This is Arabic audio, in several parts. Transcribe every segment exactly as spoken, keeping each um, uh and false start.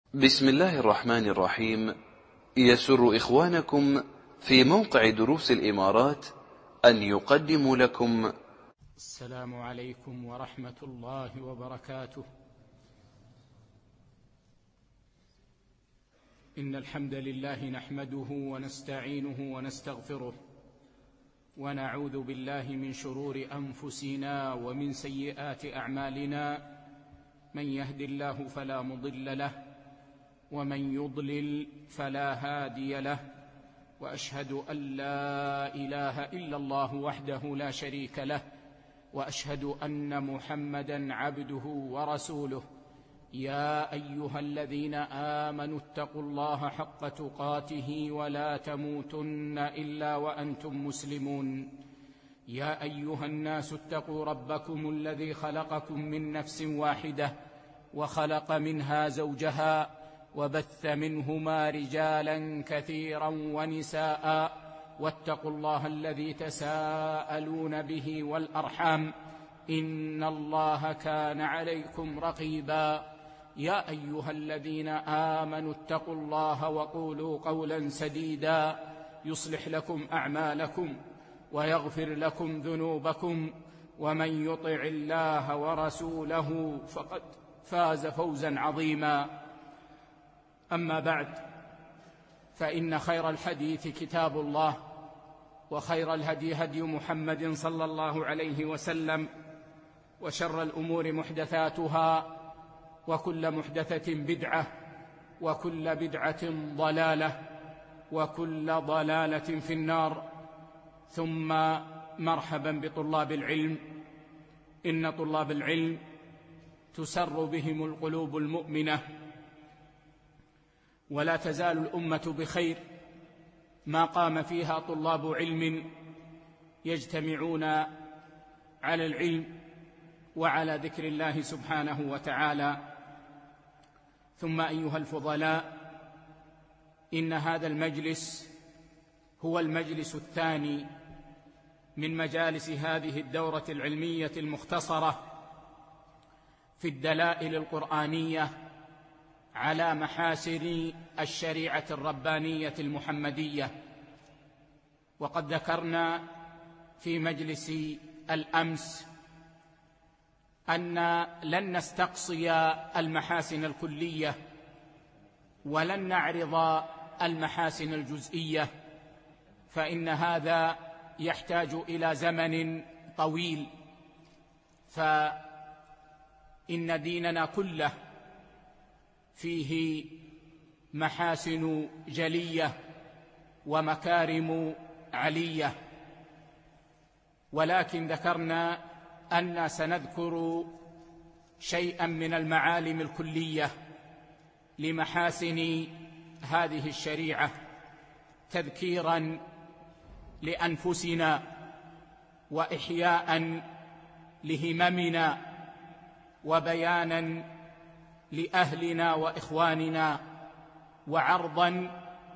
بسم الله الرحمن الرحيم. يسر إخوانكم في موقع دروس الإمارات أن يقدموا لكم السلام عليكم ورحمة الله وبركاته. إن الحمد لله نحمده ونستعينه ونستغفره، ونعوذ بالله من شرور أنفسنا ومن سيئات أعمالنا. من يهد الله فلا مضل له، ومن يضلل فلا هادي له، وأشهد أن لا إله إلا الله وحده لا شريك له، وأشهد أن محمدًا عبده ورسوله. يا أيها الذين آمنوا اتقوا الله حق تقاته ولا تموتن إلا وأنتم مسلمون. يا أيها الناس اتقوا ربكم الذي خلقكم من نفس واحدة، وخلق منها زوجها، وبث منهما رجالا كثيرا ونساء، واتقوا الله الذي تساءلون به والأرحام، إن الله كان عليكم رقيبا. يا أيها الذين آمنوا اتقوا الله وقولوا قولا سديدا يصلح لكم أعمالكم ويغفر لكم ذنوبكم، ومن يطع الله ورسوله فقد فاز فوزا عظيما. أما بعد، فإن خير الحديث كتاب الله، وخير الهدي هدي محمد صلى الله عليه وسلم، وشر الأمور محدثاتها، وكل محدثة بدعة، وكل بدعة ضلالة، وكل ضلالة في النار. ثم مرحبا بطلاب العلم. إن طلاب العلم تسر بهم القلوب المؤمنة، ولا تزال الأمة بخير ما قام فيها طلاب علم يجتمعون على العلم وعلى ذكر الله سبحانه وتعالى. ثم أيها الفضلاء، إن هذا المجلس هو المجلس الثاني من مجالس هذه الدورة العلمية المختصرة في الدلائل القرآنية على محاسن الشريعة الربانية المحمدية. وقد ذكرنا في مجلس الأمس أن لن نستقصي المحاسن الكلية، ولن نعرض المحاسن الجزئية، فإن هذا يحتاج إلى زمن طويل. فإن ديننا كله فيه محاسن جلية ومكارم علية، ولكن ذكرنا أن سنذكر شيئا من المعالم الكلية لمحاسن هذه الشريعة، تذكيرا لأنفسنا وإحياء لهممنا وبيانا لأهلنا وإخواننا، وعرضا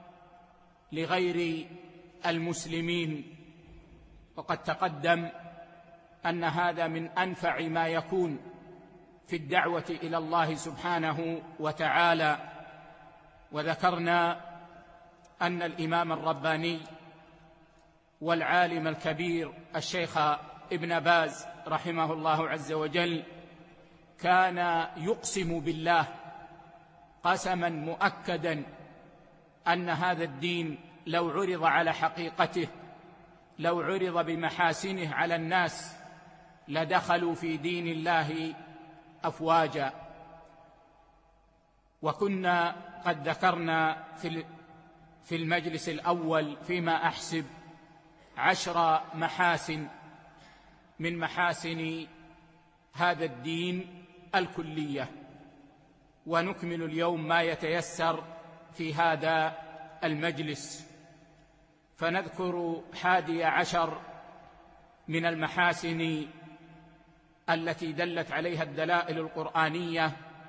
لغير المسلمين. وقد تقدم أن هذا من أنفع ما يكون في الدعوة إلى الله سبحانه وتعالى. وذكرنا أن الإمام الرباني والعالم الكبير الشيخ ابن باز رحمه الله عز وجل كان يقسم بالله قسما مؤكدا أن هذا الدين لو عرض على حقيقته، لو عرض بمحاسنه على الناس، لدخلوا في دين الله أفواجا. وكنا قد ذكرنا في المجلس الأول فيما أحسب عشر محاسن من محاسن هذا الدين الكلية، ونكمل اليوم ما يتيسر في هذا المجلس، فنذكر حادي عشر من المحاسن التي دلت عليها الدلائل القرآنية،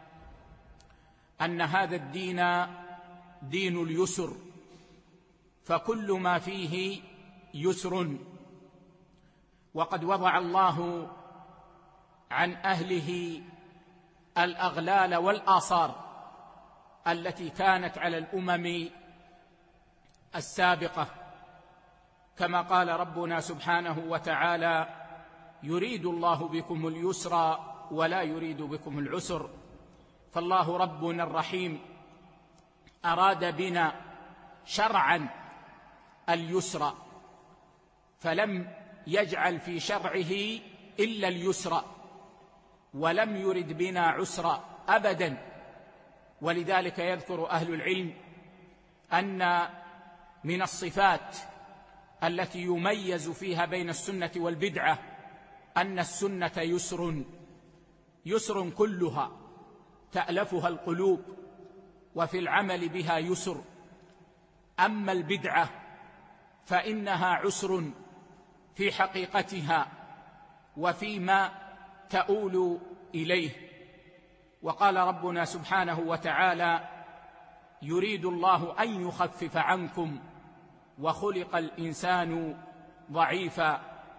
أن هذا الدين دين اليسر، فكل ما فيه يسر. وقد وضع الله عن أهله الأغلال والآصار التي كانت على الأمم السابقة، كما قال ربنا سبحانه وتعالى: يريد الله بكم اليسر ولا يريد بكم العسر. فالله ربنا الرحيم أراد بنا شرعا اليسر، فلم يجعل في شرعه إلا اليسر، ولم يرد بنا عسر أبدا. ولذلك يذكر أهل العلم أن من الصفات التي يميز فيها بين السنة والبدعة أن السنة يسر، يسر كلها تألفها القلوب، وفي العمل بها يسر. أما البدعة فإنها عسر في حقيقتها وفيما تؤول إليه. وقال ربنا سبحانه وتعالى: يريد الله أن يخفف عنكم وخلق الإنسان ضعيفا.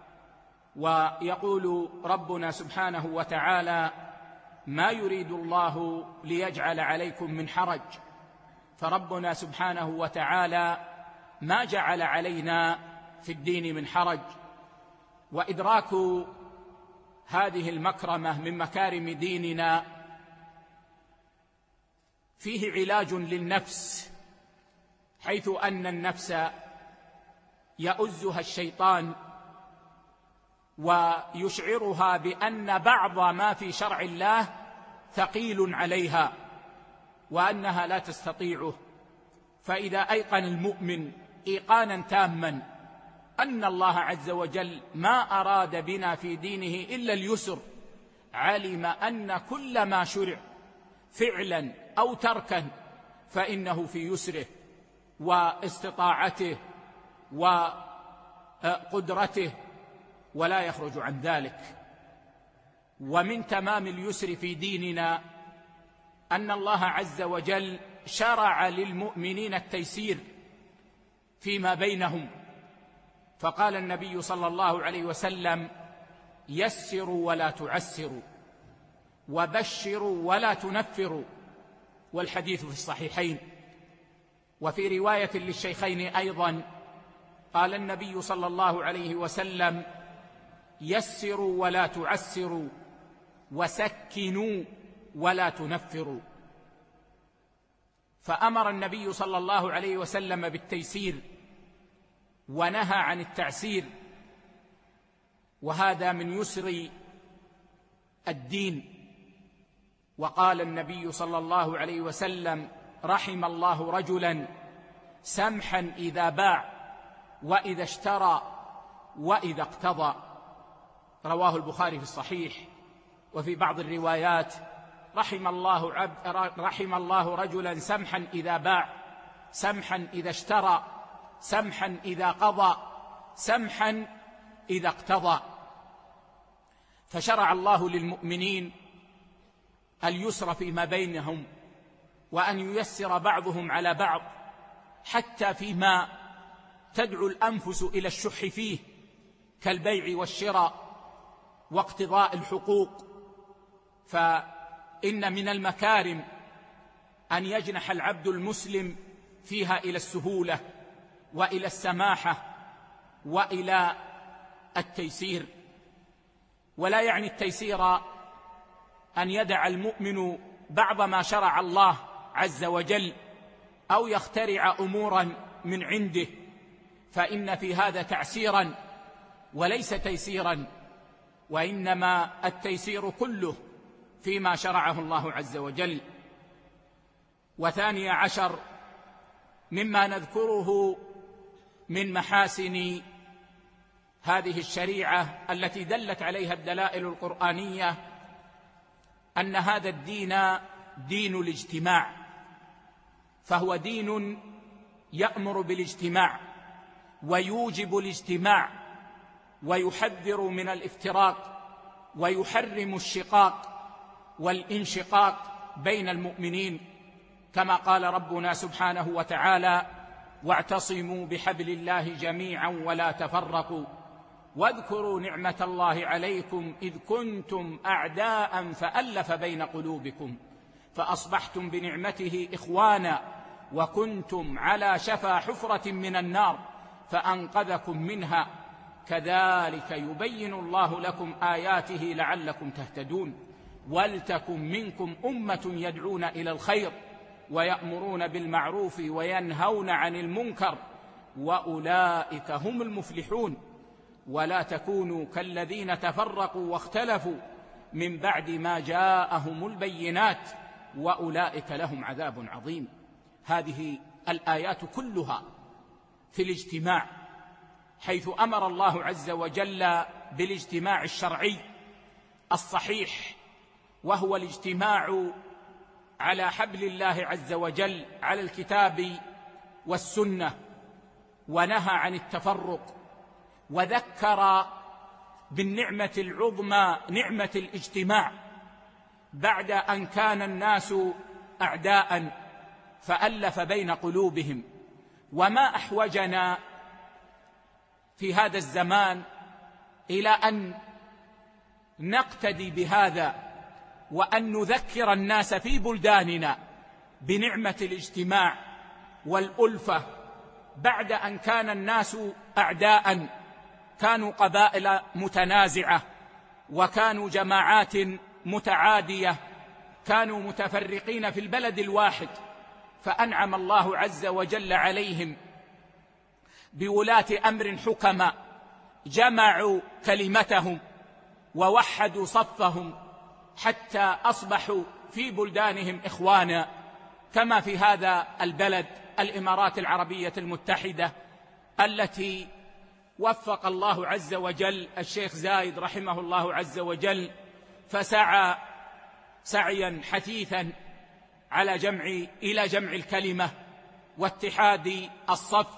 ويقول ربنا سبحانه وتعالى: ما يريد الله ليجعل عليكم من حرج. فربنا سبحانه وتعالى ما جعل علينا في الدين من حرج. وإدراك هذه المكرمة من مكارم ديننا فيه علاج للنفس، حيث أن النفس يؤزها الشيطان ويشعرها بأن بعض ما في شرع الله ثقيل عليها وأنها لا تستطيعه. فإذا أيقن المؤمن إيقانا تاما أن الله عز وجل ما أراد بنا في دينه إلا اليسر، علم أن كل ما شرع فعلا أو تركا فإنه في يسره واستطاعته وقدرته ولا يخرج عن ذلك. ومن تمام اليسر في ديننا أن الله عز وجل شرع للمؤمنين التيسير فيما بينهم، فقال النبي صلى الله عليه وسلم: يسروا ولا تعسروا، وبشروا ولا تنفروا. والحديث في الصحيحين. وفي رواية للشيخين أيضا قال النبي صلى الله عليه وسلم: يسروا ولا تعسروا، وسكنوا ولا تنفروا. فأمر النبي صلى الله عليه وسلم بالتيسير ونهى عن التعسير، وهذا من يسر الدين. وقال النبي صلى الله عليه وسلم: رحم الله رجلا سمحا إذا باع وإذا اشترى وإذا اقتضى. رواه البخاري في الصحيح. وفي بعض الروايات: رحم الله عبد رحم الله رجلا سمحا إذا باع، سمحا إذا اشترى، سمحا إذا قضى، سمحا إذا اقتضى. فشرع الله للمؤمنين اليسر فيما بينهم، وأن ييسر بعضهم على بعض، حتى فيما تدعو الأنفس إلى الشح فيه كالبيع والشراء واقتضاء الحقوق. فإن من المكارم أن يجنح العبد المسلم فيها إلى السهولة وإلى السماحة وإلى التيسير. ولا يعني التيسير أن يدع المؤمن بعض ما شرع الله عز وجل أو يخترع أمورا من عنده، فإن في هذا تعسيرا وليس تيسيرا، وإنما التيسير كله فيما شرعه الله عز وجل. وثاني عشر مما نذكره من محاسن هذه الشريعة التي دلت عليها الدلائل القرآنية أن هذا الدين دين الاجتماع، فهو دين يأمر بالاجتماع ويوجب الاجتماع ويحذر من الافتراق ويحرم الشقاق والانشقاق بين المؤمنين، كما قال ربنا سبحانه وتعالى: واعتصموا بحبل الله جميعا ولا تفرقوا واذكروا نعمة الله عليكم إذ كنتم أعداء فألف بين قلوبكم فأصبحتم بنعمته إخوانا وكنتم على شفا حفرة من النار فأنقذكم منها كذلك يبين الله لكم آياته لعلكم تهتدون ولتكن منكم أمة يدعون إلى الخير ويأمرون بالمعروف وينهون عن المنكر وأولئك هم المفلحون ولا تكونوا كالذين تفرقوا واختلفوا من بعد ما جاءهم البينات وأولئك لهم عذاب عظيم. هذه الآيات كلها في الاجتماع، حيث أمر الله عز وجل بالاجتماع الشرعي الصحيح، وهو الاجتماع على حبل الله عز وجل على الكتاب والسنة، ونهى عن التفرق، وذكر بالنعمة العظمى نعمة الاجتماع بعد أن كان الناس أعداء فألف بين قلوبهم. وما أحوجنا في هذا الزمان إلى أن نقتدي بهذا وأن نذكر الناس في بلداننا بنعمة الاجتماع والألفة بعد أن كان الناس أعداء، كانوا قبائل متنازعة وكانوا جماعات متعادية، كانوا متفرقين في البلد الواحد، فأنعم الله عز وجل عليهم بولاة أمر حكماء جمعوا كلمتهم ووحدوا صفهم حتى أصبحوا في بلدانهم إخوانا، كما في هذا البلد الإمارات العربية المتحدة التي وفق الله عز وجل الشيخ زايد رحمه الله عز وجل فسعى سعيا حثيثا على جمع إلى جمع الكلمة واتحاد الصف،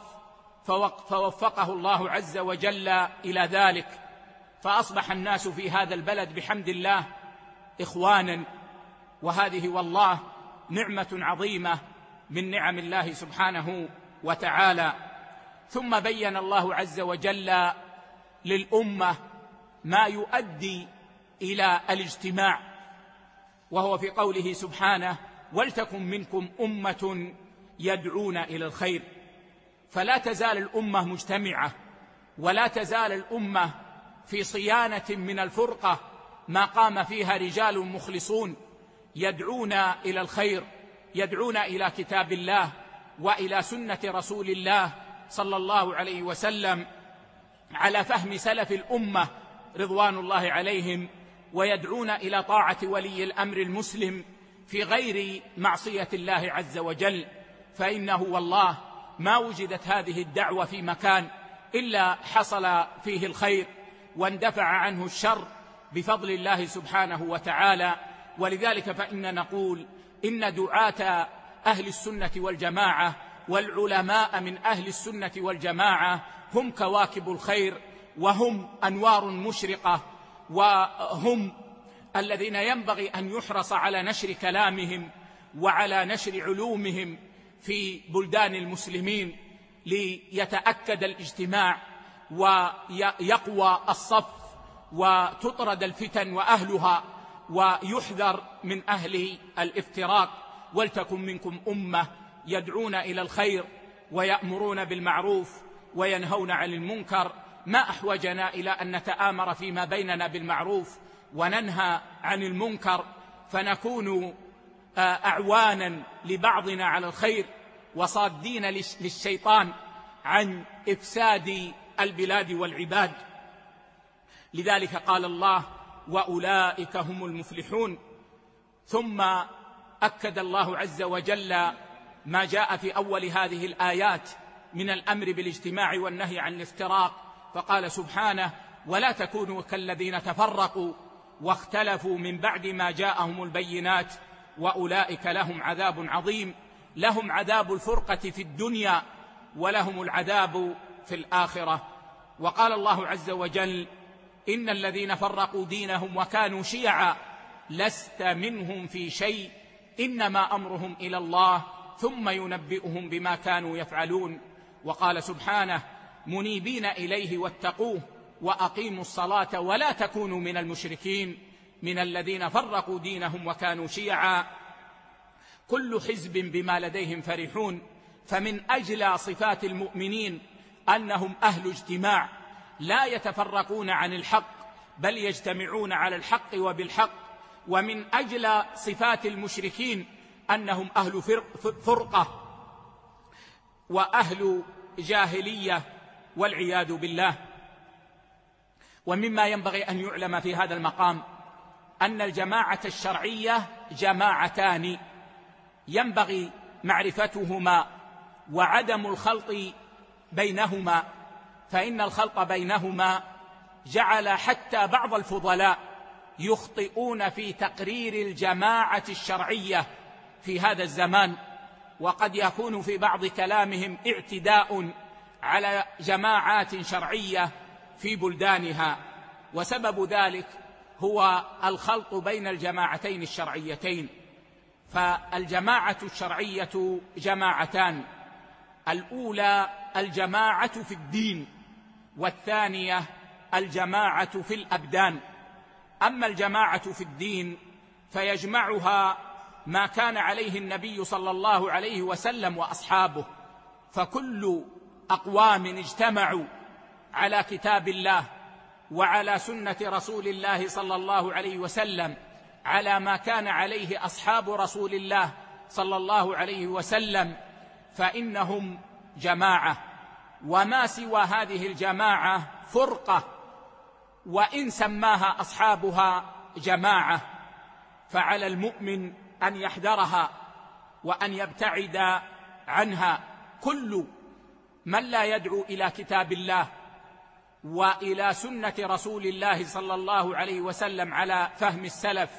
فوفقه الله عز وجل إلى ذلك، فأصبح الناس في هذا البلد بحمد الله إخوانا. وهذه والله نعمة عظيمة من نعم الله سبحانه وتعالى. ثم بين الله عز وجل للأمة ما يؤدي إلى الاجتماع، وهو في قوله سبحانه: ولتكن منكم أمة يدعون إلى الخير. فلا تزال الأمة مجتمعة، ولا تزال الأمة في صيانة من الفرقة ما قام فيها رجال مخلصون يدعون إلى الخير، يدعون إلى كتاب الله وإلى سنة رسول الله صلى الله عليه وسلم على فهم سلف الأمة رضوان الله عليهم، ويدعون إلى طاعة ولي الأمر المسلم في غير معصية الله عز وجل. فإنه والله ما وجدت هذه الدعوة في مكان إلا حصل فيه الخير واندفع عنه الشر بفضل الله سبحانه وتعالى. ولذلك فإن نقول إن دعاة أهل السنة والجماعة والعلماء من أهل السنة والجماعة هم كواكب الخير، وهم أنوار مشرقة، وهم الذين ينبغي أن يحرص على نشر كلامهم وعلى نشر علومهم في بلدان المسلمين ليتأكد الاجتماع ويقوى الصف وتطرد الفتن وأهلها ويحذر من أهل الافتراق. ولتكن منكم أمة يدعون إلى الخير ويأمرون بالمعروف وينهون عن المنكر. ما أحوجنا إلى أن نتآمر فيما بيننا بالمعروف وننهى عن المنكر، فنكون أعوانا لبعضنا على الخير وصادين للشيطان عن إفساد البلاد والعباد. لذلك قال الله: وأولئك هم المفلحون. ثم أكد الله عز وجل ما جاء في أول هذه الآيات من الأمر بالاجتماع والنهي عن الافتراق، فقال سبحانه: ولا تكونوا كالذين تفرقوا واختلفوا من بعد ما جاءهم البينات وأولئك لهم عذاب عظيم. لهم عذاب الفرقة في الدنيا ولهم العذاب في الآخرة. وقال الله عز وجل: إن الذين فرقوا دينهم وكانوا شيعا لست منهم في شيء إنما أمرهم إلى الله ثم ينبئهم بما كانوا يفعلون. وقال سبحانه: منيبين إليه واتقوه وأقيموا الصلاة ولا تكونوا من المشركين من الذين فرقوا دينهم وكانوا شيعا كل حزب بما لديهم فرحون. فمن أجل صفات المؤمنين أنهم أهل اجتماع لا يتفرقون عن الحق بل يجتمعون على الحق وبالحق. ومن أجل صفات المشركين أنهم أهل فرقة وأهل جاهلية والعياذ بالله. ومما ينبغي أن يعلم في هذا المقام أن الجماعة الشرعية جماعتان ينبغي معرفتهما وعدم الخلط بينهما، فإن الخلط بينهما جعل حتى بعض الفضلاء يخطئون في تقرير الجماعة الشرعية في هذا الزمان، وقد يكون في بعض كلامهم اعتداء على جماعات شرعية في بلدانها، وسبب ذلك هو الخلط بين الجماعتين الشرعيتين. فالجماعة الشرعية جماعتان: الأولى الجماعة في الدين، والثانية الجماعة في الأبدان. أما الجماعة في الدين فيجمعها ما كان عليه النبي صلى الله عليه وسلم وأصحابه، فكل أقوام اجتمعوا على كتاب الله وعلى سنة رسول الله صلى الله عليه وسلم على ما كان عليه أصحاب رسول الله صلى الله عليه وسلم فإنهم جماعة. وما سوى هذه الجماعة فرقة، وإن سماها أصحابها جماعة، فعلى المؤمن أن يحذرها وأن يبتعد عنها. كل من لا يدعو إلى كتاب الله وإلى سنة رسول الله صلى الله عليه وسلم على فهم السلف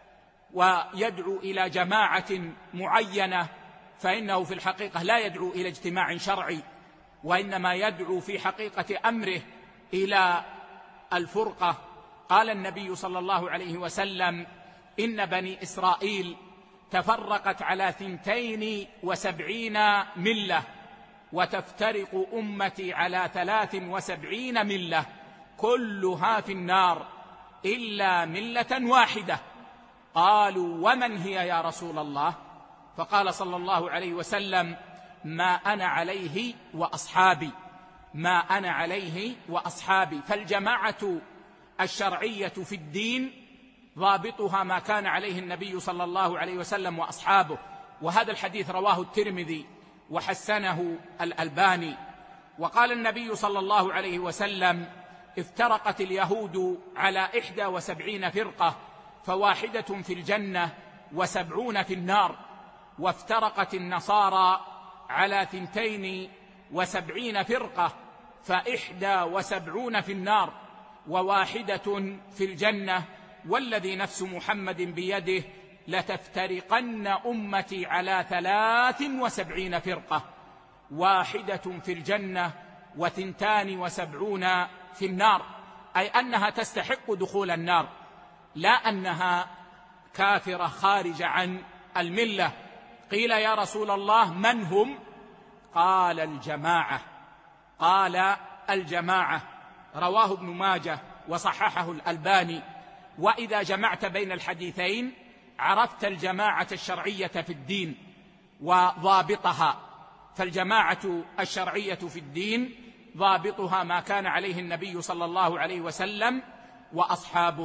ويدعو إلى جماعة معينة فإنه في الحقيقة لا يدعو إلى اجتماع شرعي، وإنما يدعو في حقيقة أمره إلى الفرقة. قال النبي صلى الله عليه وسلم: إن بني إسرائيل تفرقت على ثنتين وسبعين ملة، وتفترق أمتي على ثلاث وسبعين ملة، كلها في النار إلا ملة واحدة. قالوا: ومن هي يا رسول الله؟ فقال صلى الله عليه وسلم: ما أنا عليه وأصحابي، ما أنا عليه وأصحابي. فالجماعة الشرعية في الدين ضابطها ما كان عليه النبي صلى الله عليه وسلم وأصحابه. وهذا الحديث رواه الترمذي وحسنه الألباني. وقال النبي صلى الله عليه وسلم: افترقت اليهود على إحدى وسبعين فرقة، فواحدة في الجنة وسبعون في النار. وافترقت النصارى على ثنتين وسبعين فرقة، فإحدى وسبعون في النار وواحدة في الجنة. والذي نفس محمد بيده لتفترقن أمتي على ثلاث وسبعين فرقة، واحدة في الجنة وثنتان وسبعون في النار، أي أنها تستحق دخول النار، لا أنها كافرة خارج عن الملة. قيل: يا رسول الله من هم؟ قال: الجماعة. قال: الجماعة. رواه ابن ماجه وصححه الألباني. وإذا جمعت بين الحديثين عرفت الجماعة الشرعية في الدين وضابطها. فالجماعة الشرعية في الدين ضابطها ما كان عليه النبي صلى الله عليه وسلم وأصحابه.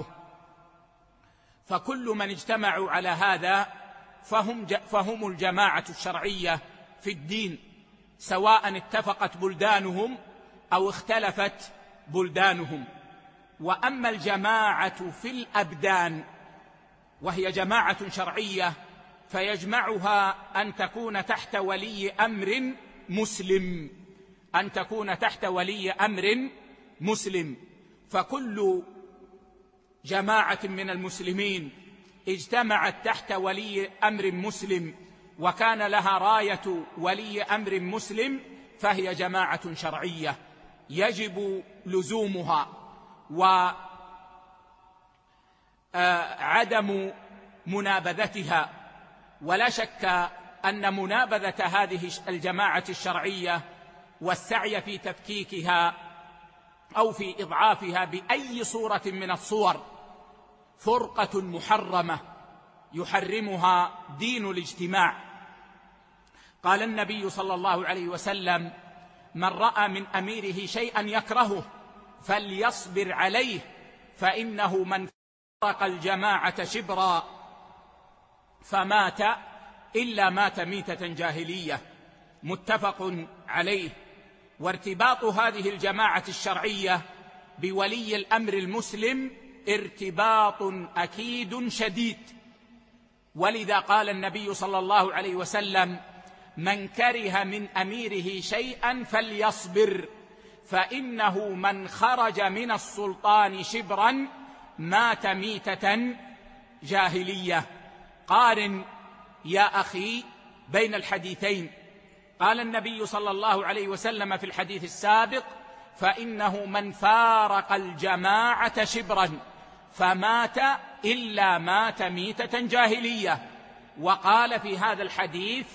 فكل من اجتمعوا على هذا فهم, فهم الجماعة الشرعية في الدين، سواء اتفقت بلدانهم أو اختلفت بلدانهم. وأما الجماعة في الأبدان وهي جماعة شرعية فيجمعها أن تكون تحت ولي أمر مسلم، أن تكون تحت ولي أمر مسلم. فكل جماعة من المسلمين اجتمعت تحت ولي أمر مسلم وكان لها راية ولي أمر مسلم فهي جماعة شرعية يجب لزومها، وعدم منابذتها. ولا شك أن منابذة هذه الجماعة الشرعية والسعي في تفكيكها أو في إضعافها بأي صورة من الصور فرقة محرمة يحرمها دين الاجتماع. قال النبي صلى الله عليه وسلم: من رأى من أميره شيئا يكرهه فليصبر عليه، فإنه من فارق الجماعة شبرا فمات إلا مات ميتة جاهلية. متفق عليه. وارتباط هذه الجماعة الشرعية بولي الأمر المسلم ارتباط أكيد شديد، ولذا قال النبي صلى الله عليه وسلم: من كره من أميره شيئا فليصبر، فإنه من خرج من السلطان شبرا مات ميتة جاهلية. قارن يا أخي بين الحديثين. قال النبي صلى الله عليه وسلم في الحديث السابق: فإنه من فارق الجماعة شبرا فمات إلا مات ميتة جاهلية. وقال في هذا الحديث: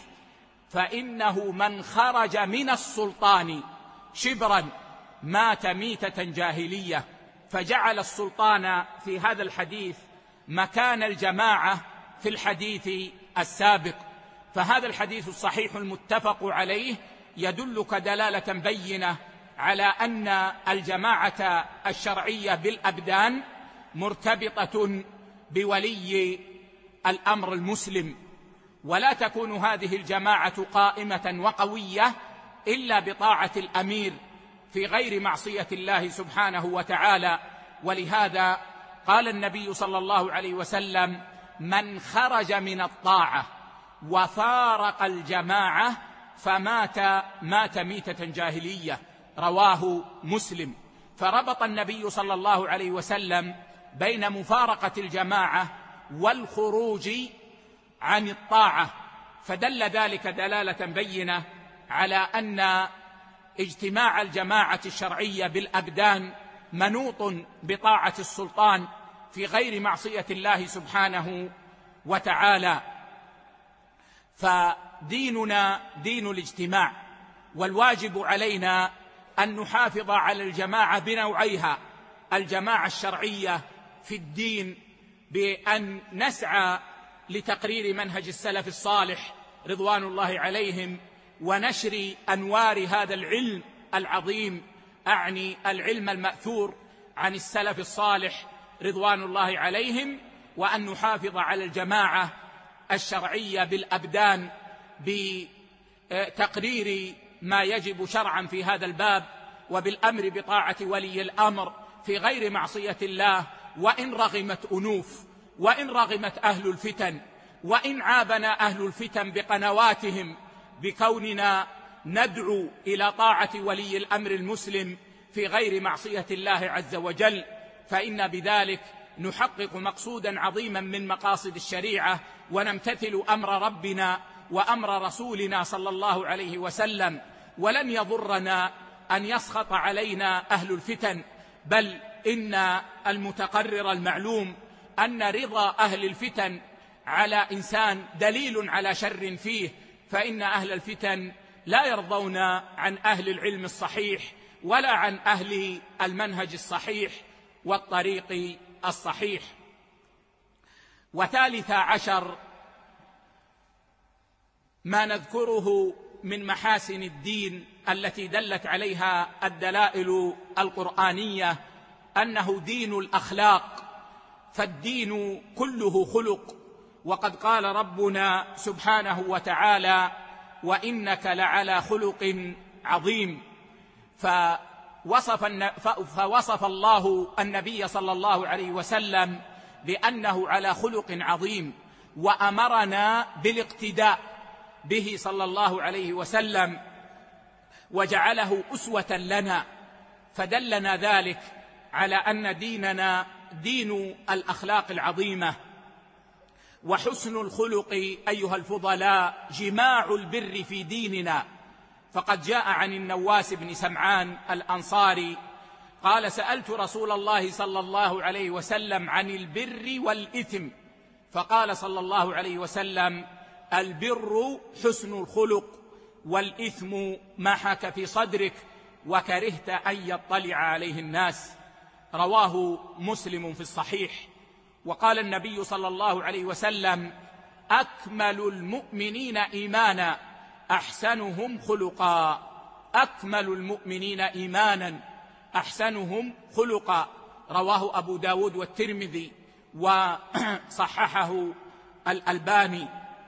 فإنه من خرج من السلطان شبرا مات ميتة جاهلية. فجعل السلطان في هذا الحديث مكان الجماعة في الحديث السابق. فهذا الحديث الصحيح المتفق عليه يدلك دلالة بينة على أن الجماعة الشرعية بالأبدان مرتبطة بولي الأمر المسلم، ولا تكون هذه الجماعة قائمة وقوية إلا بطاعة الأمير في غير معصية الله سبحانه وتعالى. ولهذا قال النبي صلى الله عليه وسلم: من خرج من الطاعة وفارق الجماعة فمات مات ميتة جاهلية. رواه مسلم. فربط النبي صلى الله عليه وسلم بين مفارقة الجماعة والخروج عن الطاعة، فدل ذلك دلالة بينة على أن اجتماع الجماعة الشرعية بالأبدان منوط بطاعة السلطان في غير معصية الله سبحانه وتعالى. فديننا دين الاجتماع، والواجب علينا أن نحافظ على الجماعة بنوعيها: الجماعة الشرعية في الدين بأن نسعى لتقرير منهج السلف الصالح رضوان الله عليهم ونشر أنوار هذا العلم العظيم، أعني العلم المأثور عن السلف الصالح رضوان الله عليهم، وأن نحافظ على الجماعة الشرعية بالأبدان بتقرير ما يجب شرعا في هذا الباب، وبالأمر بطاعة ولي الأمر في غير معصية الله، وإن رغمت أنوف، وإن رغمت أهل الفتن، وإن عابنا أهل الفتن بقنواتهم بكوننا ندعو إلى طاعة ولي الأمر المسلم في غير معصية الله عز وجل، فإن بذلك نحقق مقصودا عظيما من مقاصد الشريعة، ونمتثل أمر ربنا وأمر رسولنا صلى الله عليه وسلم. ولن يضرنا أن يسخط علينا أهل الفتن، بل إن المتقرر المعلوم أن رضا أهل الفتن على إنسان دليل على شر فيه، فإن أهل الفتن لا يرضون عن أهل العلم الصحيح ولا عن أهل المنهج الصحيح والطريق الصحيح. وثالث عشر ما نذكره من محاسن الدين التي دلت عليها الدلائل القرآنية أنه دين الأخلاق، فالدين كله خلق. وقد قال ربنا سبحانه وتعالى: وإنك لعلى خلق عظيم. فوصف, فوصف الله النبي صلى الله عليه وسلم بأنه على خلق عظيم، وأمرنا بالاقتداء به صلى الله عليه وسلم، وجعله أسوة لنا، فدلنا ذلك على أن ديننا دين الأخلاق العظيمة. وحسن الخلق أيها الفضلاء جماع البر في ديننا، فقد جاء عن النواس بن سمعان الأنصاري قال: سألت رسول الله صلى الله عليه وسلم عن البر والإثم، فقال صلى الله عليه وسلم: البر حسن الخلق، والإثم ما حاك في صدرك وكرهت أن يطلع عليه الناس. رواه مسلم في الصحيح. وقال النبي صلى الله عليه وسلم: أكمل المؤمنين إيمانا أحسنهم خلقا. أكمل المؤمنين إيمانا أحسنهم خلقا، رواه أبو داود والترمذي وصححه الألباني.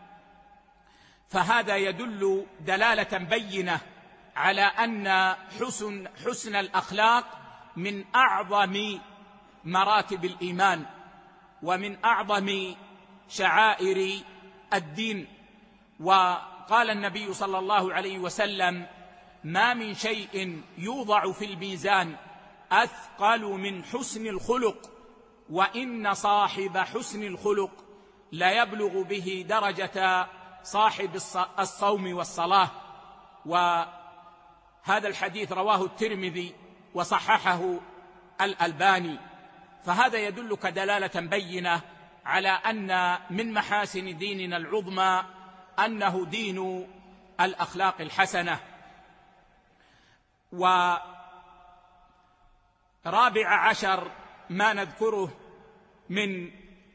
فهذا يدل دلالة بينة على أن حسن, حسن الأخلاق من أعظم مراتب الإيمان ومن أعظم شعائر الدين. وقال النبي صلى الله عليه وسلم: ما من شيء يوضع في الميزان أثقل من حسن الخلق، وإن صاحب حسن الخلق لا يبلغ به درجة صاحب الصوم والصلاة. وهذا الحديث رواه الترمذي وصححه الألباني. فهذا يدلك دلالة بينة على أن من محاسن ديننا العظمى أنه دين الأخلاق الحسنة. ورابع عشر ما نذكره من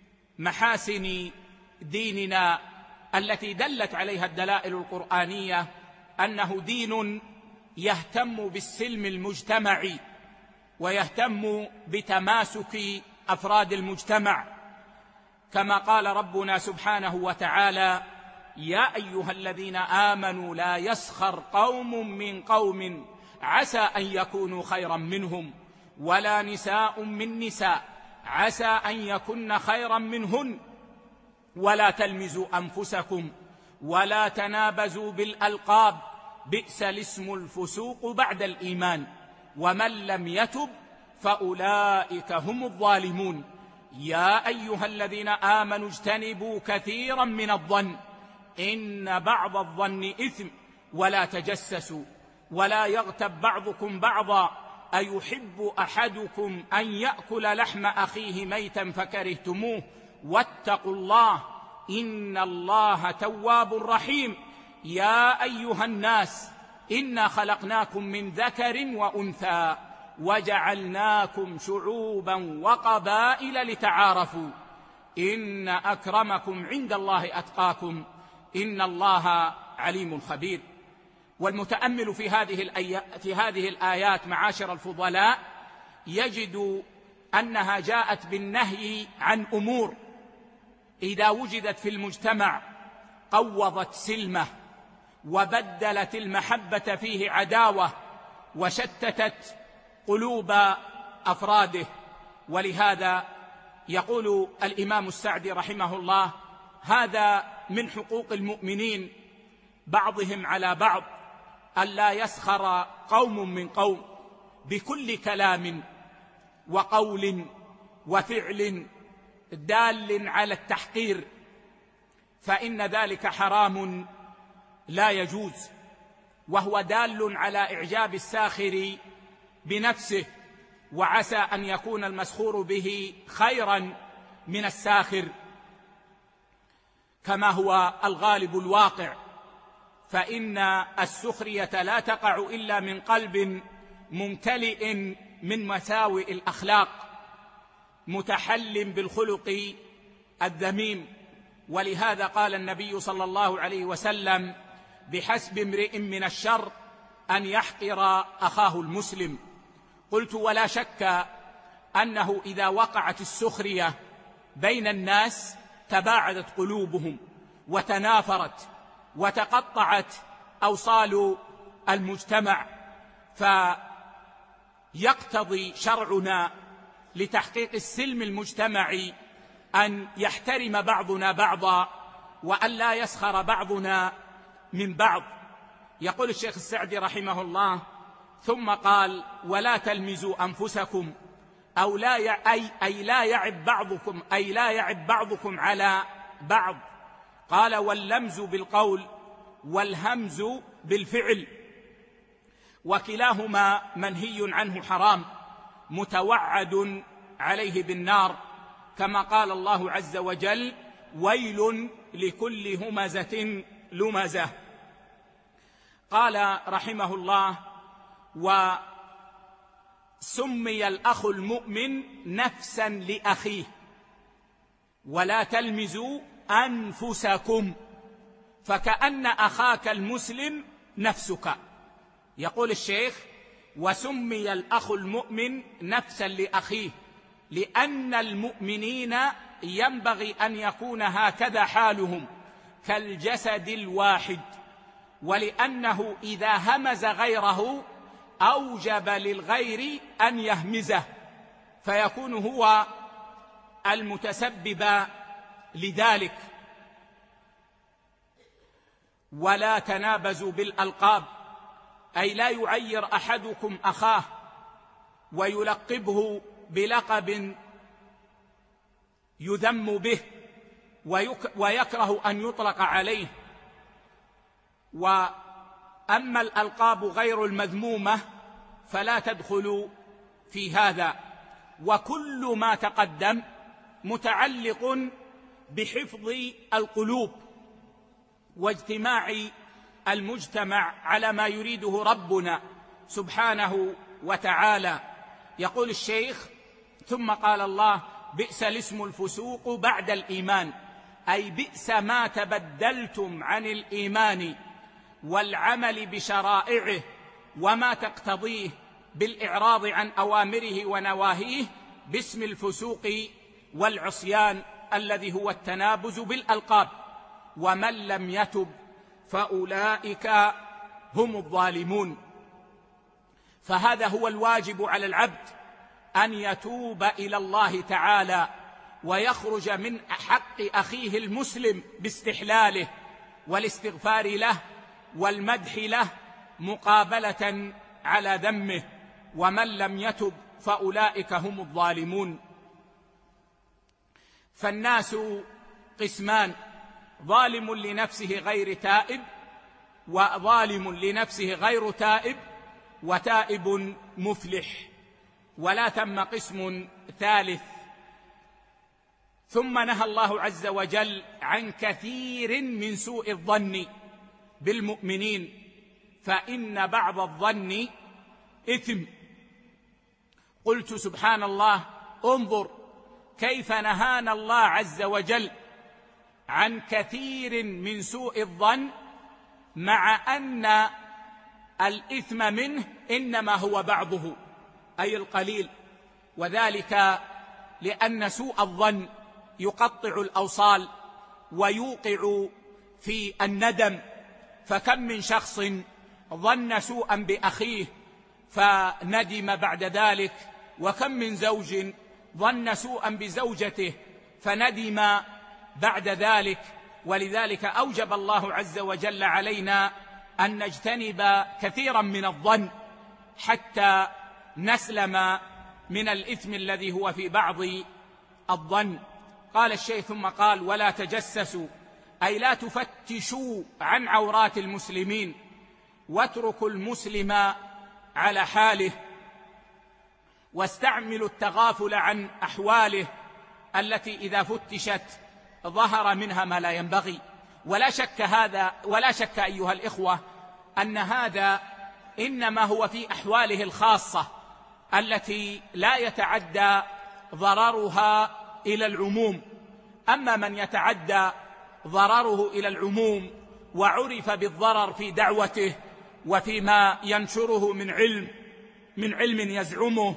محاسن ديننا التي دلت عليها الدلائل القرآنية أنه دين يهتم بالسلم المجتمعي ويهتم بتماسك أفراد المجتمع، كما قال ربنا سبحانه وتعالى: يا أيها الذين آمنوا لا يسخر قوم من قوم عسى أن يكونوا خيرا منهم ولا نساء من نساء عسى أن يكن خيرا منهن ولا تلمزوا أنفسكم ولا تنابزوا بالألقاب بئس الاسم الفسوق بعد الإيمان ومن لم يتب فأولئك هم الظالمون. يا أيها الذين آمنوا اجتنبوا كثيرا من الظن إن بعض الظن إثم ولا تجسسوا ولا يغتب بعضكم بعضا أيحب أحدكم أن يأكل لحم أخيه ميتا فكرهتموه واتقوا الله إن الله تواب رحيم. يا أيها الناس إنا خلقناكم من ذكر وأنثى وجعلناكم شعوبا وقبائل لتعارفوا إن أكرمكم عند الله أتقاكم إن الله عليم خبير. والمتأمل في هذه الآيات, في هذه الآيات معاشر الفضلاء يجد أنها جاءت بالنهي عن أمور إذا وجدت في المجتمع قوضت سلمه وبدلت المحبة فيه عداوة وشتتت قلوب أفراده. ولهذا يقول الإمام السعدي رحمه الله: هذا من حقوق المؤمنين بعضهم على بعض ألا يسخر قوم من قوم بكل كلام وقول وفعل دال على التحقير، فإن ذلك حرام لا يجوز، وهو دال على إعجاب الساخر بنفسه، وعسى أن يكون المسخور به خيرا من الساخر كما هو الغالب الواقع، فإن السخرية لا تقع إلا من قلب ممتلئ من مساوئ الأخلاق متحل بالخلق الذميم. ولهذا قال النبي صلى الله عليه وسلم: بحسب امرئ من الشر أن يحقر أخاه المسلم. قلت: ولا شك أنه إذا وقعت السخرية بين الناس تباعدت قلوبهم وتنافرت وتقطعت أوصال المجتمع، فيقتضي شرعنا لتحقيق السلم المجتمعي أن يحترم بعضنا بعضا وأن لا يسخر بعضنا من بعض. يقول الشيخ السعدي رحمه الله: ثم قال: ولا تلمزوا أنفسكم أو لا ي... أي... أي لا يعب بعضكم أي لا يعب بعضكم على بعض. قال: واللمز بالقول والهمز بالفعل، وكلاهما منهي عنه حرام متوعد عليه بالنار، كما قال الله عز وجل: ويل لكل همزة لمزة. قال رحمه الله: وسمي الأخ المؤمن نفسا لأخيه، ولا تلمزوا أنفسكم، فكأن أخاك المسلم نفسك. يقول الشيخ: وسمي الأخ المؤمن نفسا لأخيه، لأن المؤمنين ينبغي أن يكون هكذا حالهم كالجسد الواحد، ولأنه إذا همز غيره أوجب للغير أن يهمزه، فيكون هو المتسبب لذلك. ولا تنابزوا بالألقاب، أي لا يعير أحدكم أخاه ويلقبه بلقب يذم به ويكره أن يطلق عليه. وأما الألقاب غير المذمومة فلا تدخل في هذا. وكل ما تقدم متعلق بحفظ القلوب واجتماع المجتمع على ما يريده ربنا سبحانه وتعالى. يقول الشيخ: ثم قال الله: بئس الاسم الفسوق بعد الإيمان، أي بئس ما تبدلتم عن الإيمان والعمل بشرائعه وما تقتضيه بالإعراض عن أوامره ونواهيه باسم الفسوق والعصيان الذي هو التنابز بالألقاب. ومن لم يتب فأولئك هم الظالمون. فهذا هو الواجب على العبد، أن يتوب إلى الله تعالى ويخرج من حق أخيه المسلم باستحلاله والاستغفار له والمدح له مقابلة على ذمه. ومن لم يتب فأولئك هم الظالمون. فالناس قسمان: ظالم لنفسه غير تائب، وظالم لنفسه غير تائب، وتائب مفلح، ولا ثم قسم ثالث. ثم نهى الله عز وجل عن كثير من سوء الظن بالمؤمنين، فإن بعض الظن إثم. قلت سبحان الله، انظر كيف نهانا الله عز وجل عن كثير من سوء الظن، مع أن الإثم منه إنما هو بعضه أي القليل، وذلك لأن سوء الظن يقطع الأوصال ويوقع في الندم. فكم من شخص ظن سوءا بأخيه فندم بعد ذلك، وكم من زوج ظن سوءا بزوجته فندم بعد ذلك. ولذلك أوجب الله عز وجل علينا أن نجتنب كثيرا من الظن حتى نسلم من الإثم الذي هو في بعض الظن. قال الشيخ ثم قال: ولا تجسسوا، أي لا تفتشوا عن عورات المسلمين، واتركوا المسلم على حاله، واستعملوا التغافل عن أحواله التي إذا فتشت ظهر منها ما لا ينبغي. ولا شك هذا ولا شك أيها الإخوة أن هذا إنما هو في أحواله الخاصة التي لا يتعدى ضررها إلى العموم. أما من يتعدى ضرره إلى العموم وعرف بالضرر في دعوته وفيما ينشره من علم من علم يزعمه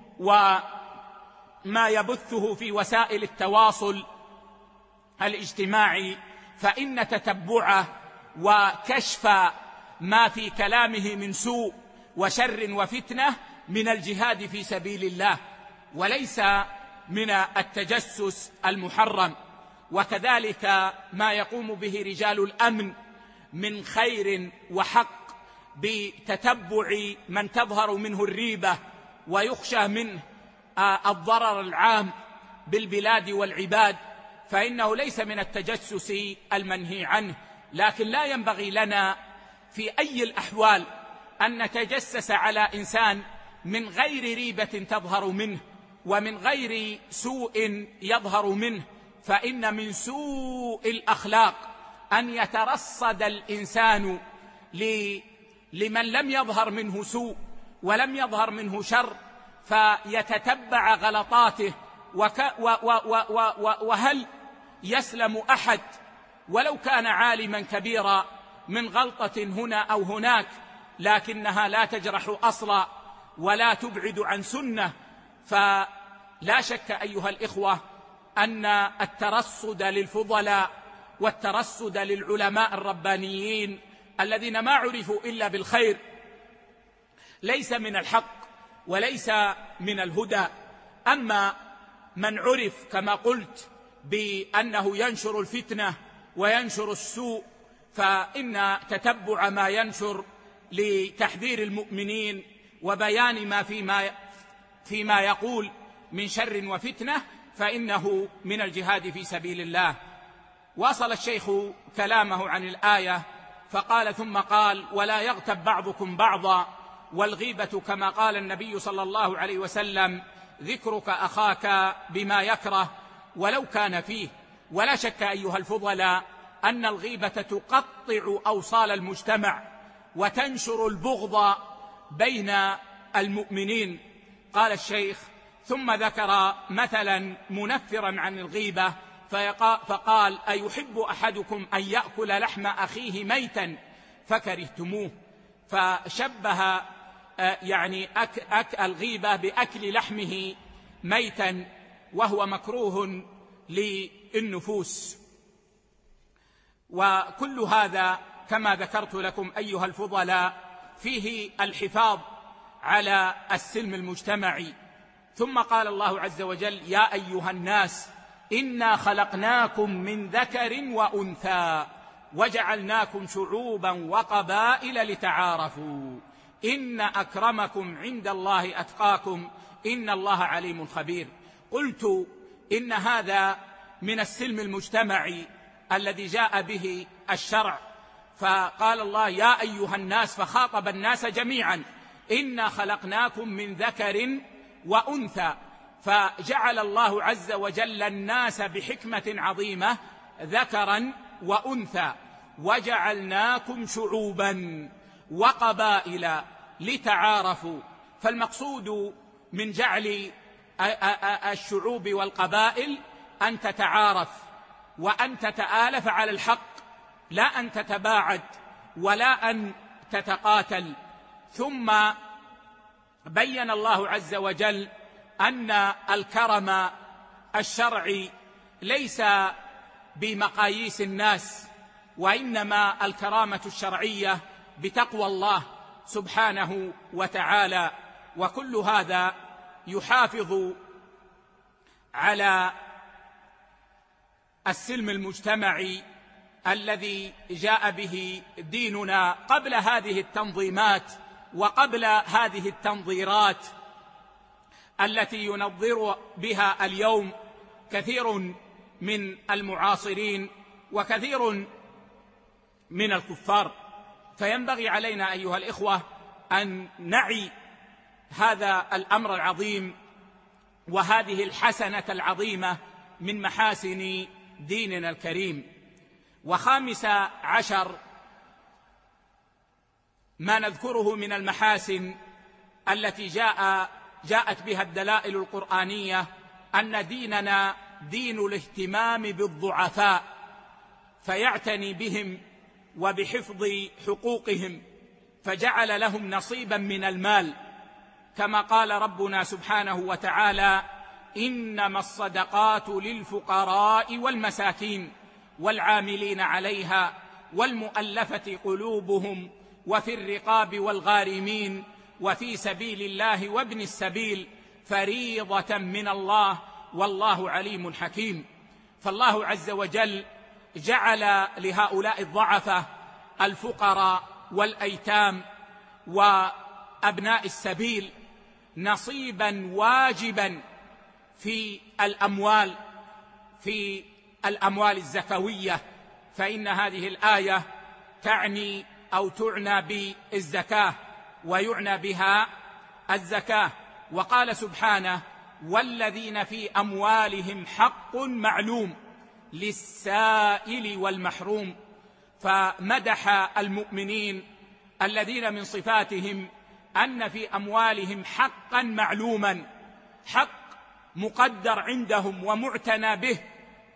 وما يبثه في وسائل التواصل الاجتماعي، فإن تتبعه وكشف ما في كلامه من سوء وشر وفتنة من الجهاد في سبيل الله، وليس من التجسس المحرم. وكذلك ما يقوم به رجال الأمن من خير وحق بتتبع من تظهر منه الريبة ويخشى منه الضرر العام بالبلاد والعباد، فإنه ليس من التجسس المنهي عنه. لكن لا ينبغي لنا في أي الأحوال أن نتجسس على إنسان من غير ريبة تظهر منه ومن غير سوء يظهر منه، فإن من سوء الأخلاق أن يترصد الإنسان لمن لم يظهر منه سوء ولم يظهر منه شر فيتتبع غلطاته. وهل يسلم أحد ولو كان عالما كبيرا من غلطة هنا أو هناك، لكنها لا تجرح أصلا ولا تبعد عن سنة. فلا شك أيها الإخوة أن الترصد للفضلاء والترصد للعلماء الربانيين الذين ما عرفوا إلا بالخير ليس من الحق وليس من الهدى. أما من عرف كما قلت بأنه ينشر الفتنة وينشر السوء، فإن تتبع ما ينشر لتحذير المؤمنين وبيان ما فيما, فيما يقول من شر وفتنة فإنه من الجهاد في سبيل الله. واصل الشيخ كلامه عن الآية فقال: ثم قال: ولا يغتب بعضكم بعضا، والغيبة كما قال النبي صلى الله عليه وسلم ذكرك أخاك بما يكره ولو كان فيه. ولا شك أيها الفضلاء أن الغيبة تقطع أوصال المجتمع وتنشر البغض بين المؤمنين. قال الشيخ: ثم ذكر مثلا منفرا عن الغيبة فقال: أيحب أحدكم أن يأكل لحم أخيه ميتا فكرهتموه، فشبه يعني أك أك الغيبة بأكل لحمه ميتا وهو مكروه للنفوس. وكل هذا كما ذكرت لكم أيها الفضلاء فيه الحفاظ على السلم المجتمعي. ثم قال الله عز وجل: يا أيها الناس إنا خلقناكم من ذكر وأنثى وجعلناكم شعوبا وقبائل لتعارفوا إن أكرمكم عند الله أتقاكم إن الله عليم خبير. قلت إن هذا من السلم المجتمعي الذي جاء به الشرع، فقال الله: يا أيها الناس، فخاطب الناس جميعا: إنا خلقناكم من ذكر وأنثى، فجعل الله عز وجل الناس بحكمة عظيمة ذكرا وأنثى، وجعلناكم شعوبا وقبائل لتعارفوا. فالمقصود من جعل الشعوب والقبائل أن تتعارف وأن تتآلف على الحق، لا أن تتباعد ولا أن تتقاتل. ثم بين الله عز وجل أن الكرم الشرعي ليس بمقاييس الناس، وإنما الكرامة الشرعية بتقوى الله سبحانه وتعالى. وكل هذا يحافظ على السلم المجتمعي الذي جاء به ديننا قبل هذه التنظيمات وقبل هذه التنظيرات التي ينظر بها اليوم كثير من المعاصرين وكثير من الكفار. فينبغي علينا أيها الإخوة أن نعي هذا الأمر العظيم وهذه الحسنة العظيمة من محاسن ديننا الكريم. وخامس عشر ما نذكره من المحاسن التي جاء جاءت بها الدلائل القرآنية أن ديننا دين الاهتمام بالضعفاء، فيعتني بهم وبحفظ حقوقهم، فجعل لهم نصيبا من المال، كما قال ربنا سبحانه وتعالى: إنما الصدقات للفقراء والمساكين والعاملين عليها والمؤلفة قلوبهم وفي الرقاب والغارمين وفي سبيل الله وابن السبيل فريضة من الله والله عليم حكيم. فالله عز وجل جعل لهؤلاء الضعفة الفقراء والأيتام وأبناء السبيل نصيبا واجبا في الأموال في الأموال الزكوية، فإن هذه الآية تعني أو تعنى بالزكاة ويعنى بها الزكاة. وقال سبحانه: والذين في أموالهم حق معلوم للسائل والمحروم، فمدح المؤمنين الذين من صفاتهم أن في أموالهم حقا معلوما، حق مقدر عندهم ومعتنى به،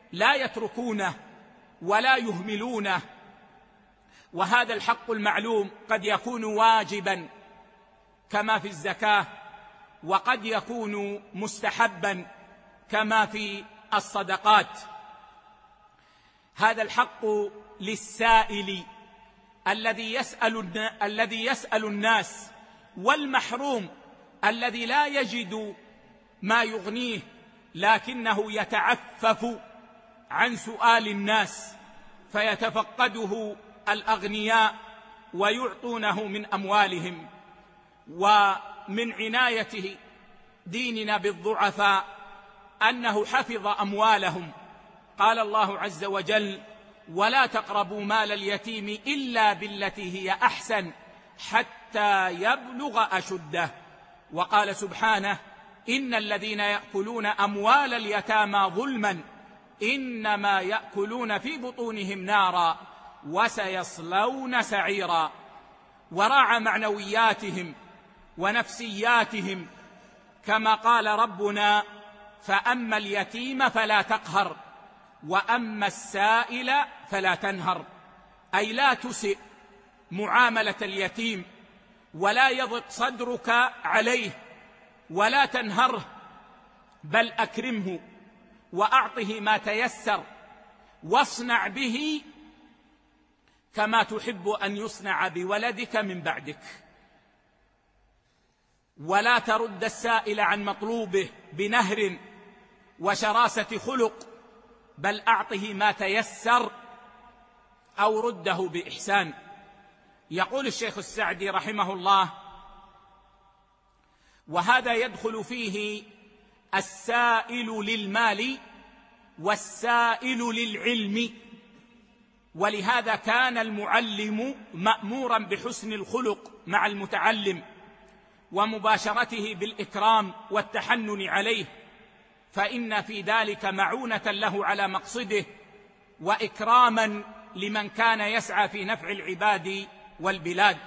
لا يتركونه ولا يهملونه. وهذا الحق المعلوم قد يكون واجبا كما في الزكاة، وقد يكون مستحبا كما في الصدقات. هذا الحق للسائل الذي يسأل الذي يسأل الناس، والمحروم الذي لا يجد ما يغنيه لكنه يتعفف عن سؤال الناس، فيتفقده الأغنياء ويعطونه من أموالهم. ومن عنايته ديننا بالضعفاء أنه حفظ أموالهم. قال الله عز وجل: ولا تقربوا مال اليتيم إلا بالتي هي أحسن حتى يبلغ أشده. وقال سبحانه: إن الذين يأكلون أموال اليتامى ظلما إنما يأكلون في بطونهم نارا وسيصلون سعيرا. وراعى معنوياتهم ونفسياتهم، كما قال ربنا: فأما اليتيم فلا تقهر وأما السائل فلا تنهر. أي لا تسئ معاملة اليتيم، ولا يضق صدرك عليه، ولا تنهره، بل أكرمه وأعطه ما تيسر، واصنع به كما تحب أن يصنع بولدك من بعدك. ولا ترد السائل عن مطلوبه بنهر وشراسة خلق، بل أعطه ما تيسر أو رده بإحسان. يقول الشيخ السعدي رحمه الله: وهذا يدخل فيه السائل للمال والسائل للعلم. ولهذا كان المعلم مأمورا بحسن الخلق مع المتعلم ومباشرته بالإكرام والتحنن عليه، فإن في ذلك معونة له على مقصده وإكراما لمن كان يسعى في نفع العباد والبلاد.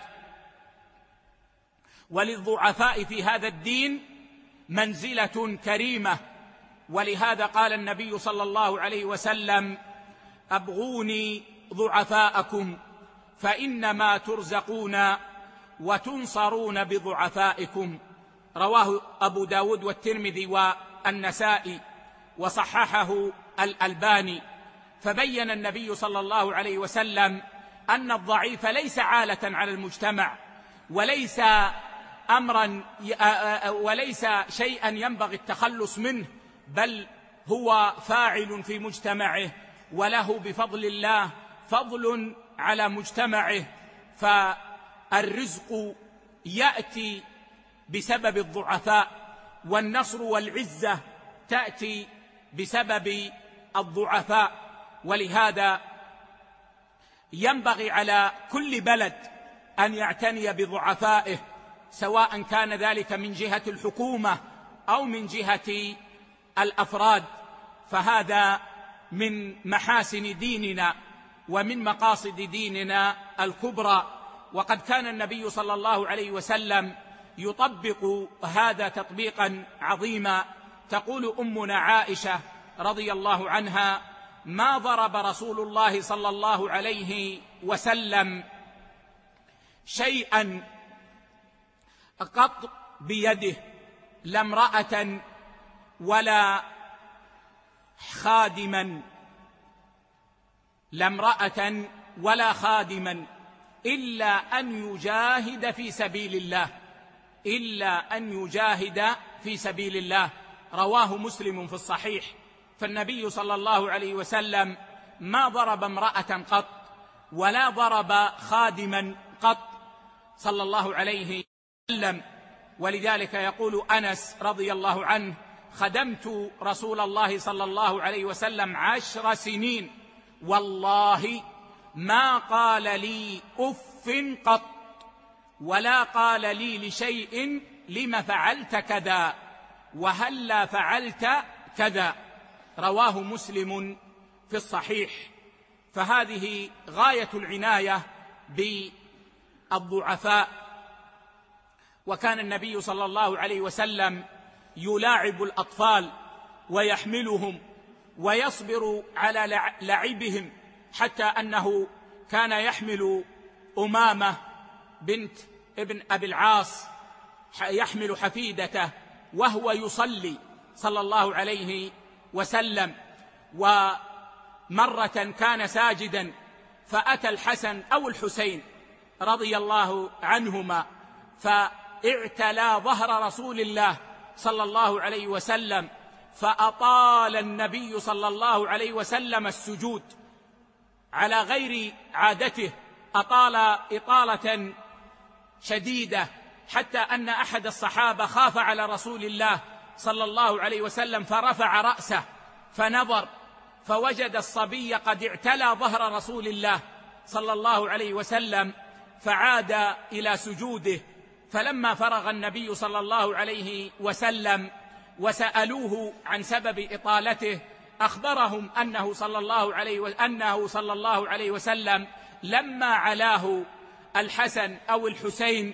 وللضعفاء في هذا الدين منزلة كريمة، ولهذا قال النبي صلى الله عليه وسلم: أبغوني ضعفاءكم فإنما ترزقون وتنصرون بضعفائكم. رواه أبو داود والترمذي والنسائي وصححه الألباني. فبين النبي صلى الله عليه وسلم أن الضعيف ليس عالة على المجتمع، وليس أمرا وليس شيئا ينبغي التخلص منه، بل هو فاعل في مجتمعه، وله بفضل الله فضل على مجتمعه. فالرزق يأتي بسبب الضعفاء، والنصر والعزة تأتي بسبب الضعفاء. ولهذا ينبغي على كل بلد أن يعتني بضعفائه، سواء كان ذلك من جهة الحكومة أو من جهة الأفراد. فهذا من محاسن ديننا ومن مقاصد ديننا الكبرى. وقد كان النبي صلى الله عليه وسلم يطبق هذا تطبيقا عظيما. تقول أمنا عائشة رضي الله عنها: ما ضرب رسول الله صلى الله عليه وسلم شيئا قط بيده، لا امرأة ولا خادما لا امرأة ولا خادما إلا أن يجاهد في سبيل الله إلا أن يجاهد في سبيل الله. رواه مسلم في الصحيح. فالنبي صلى الله عليه وسلم ما ضرب امرأة قط ولا ضرب خادما قط صلى الله عليه وسلم. ولذلك يقول أنس رضي الله عنه: خدمت رسول الله صلى الله عليه وسلم عشر سنين والله ما قال لي أف قط ولا قال لي لشيء لم فعلت كذا وهلا فعلت كذا. رواه مسلم في الصحيح. فهذه غاية العناية بالضعفاء. وكان النبي صلى الله عليه وسلم يلاعب الأطفال ويحملهم ويصبر على لعبهم، حتى أنه كان يحمل أمامة بنت ابن أبي العاص، يحمل حفيدته وهو يصلي صلى الله عليه وسلم. ومرة كان ساجدا فأتى الحسن أو الحسين رضي الله عنهما فاعتلى ظهر رسول الله صلى الله عليه وسلم، فأطال النبي صلى الله عليه وسلم السجود على غير عادته، أطال إطالة شديدة، حتى أن أحد الصحابة خاف على رسول الله صلى الله عليه وسلم فرفع رأسه فنظر فوجد الصبي قد اعتلى ظهر رسول الله صلى الله عليه وسلم، فعاد إلى سجوده. فلما فرغ النبي صلى الله عليه وسلم وسألوه عن سبب إطالته أخبرهم أنه صلى الله عليه وأنه صلى الله عليه وسلم لما علاه الحسن أو الحسين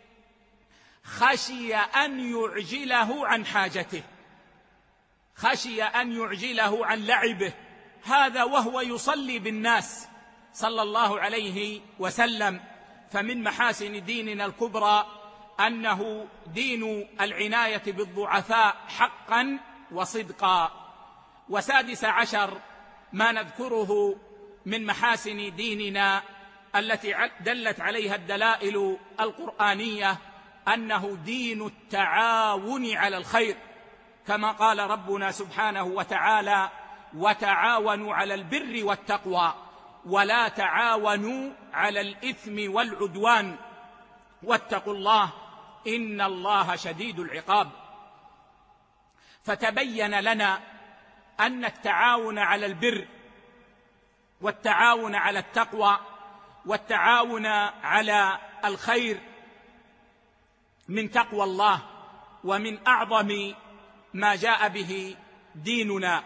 خشي أن يعجله عن حاجته، خشي أن يعجله عن لعبه، هذا وهو يصلي بالناس صلى الله عليه وسلم. فمن محاسن ديننا الكبرى أنه دين العناية بالضعفاء حقا وصدقا. وسادس عشر ما نذكره من محاسن ديننا التي دلت عليها الدلائل القرآنية أنه دين التعاون على الخير، كما قال ربنا سبحانه وتعالى: وتعاونوا على البر والتقوى ولا تعاونوا على الإثم والعدوان واتقوا الله إن الله شديد العقاب. فتبين لنا أن التعاون على البر والتعاون على التقوى والتعاون على الخير من تقوى الله ومن أعظم ما جاء به ديننا.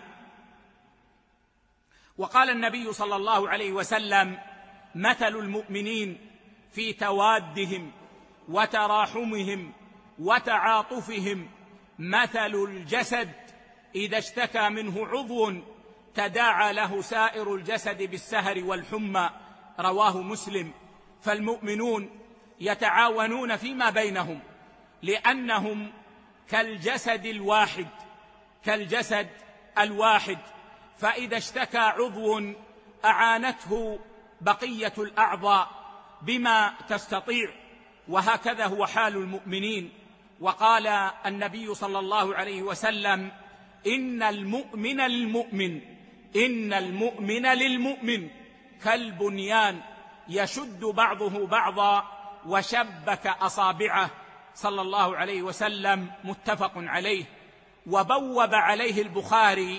وقال النبي صلى الله عليه وسلم: مثل المؤمنين في توادهم وتراحمهم وتعاطفهم مثل الجسد إذا اشتكى منه عضو تداعى له سائر الجسد بالسهر والحمى، رواه مسلم. فالمؤمنون يتعاونون فيما بينهم لأنهم كالجسد الواحد كالجسد الواحد فإذا اشتكى عضو أعانته بقية الأعضاء بما تستطيع، وهكذا هو حال المؤمنين. وقال النبي صلى الله عليه وسلم: إن المؤمن للمؤمن إن المؤمن للمؤمن كالبنيان يشد بعضه بعضا وشبك أصابعه، صلى الله عليه وسلم، متفق عليه. وبوب عليه البخاري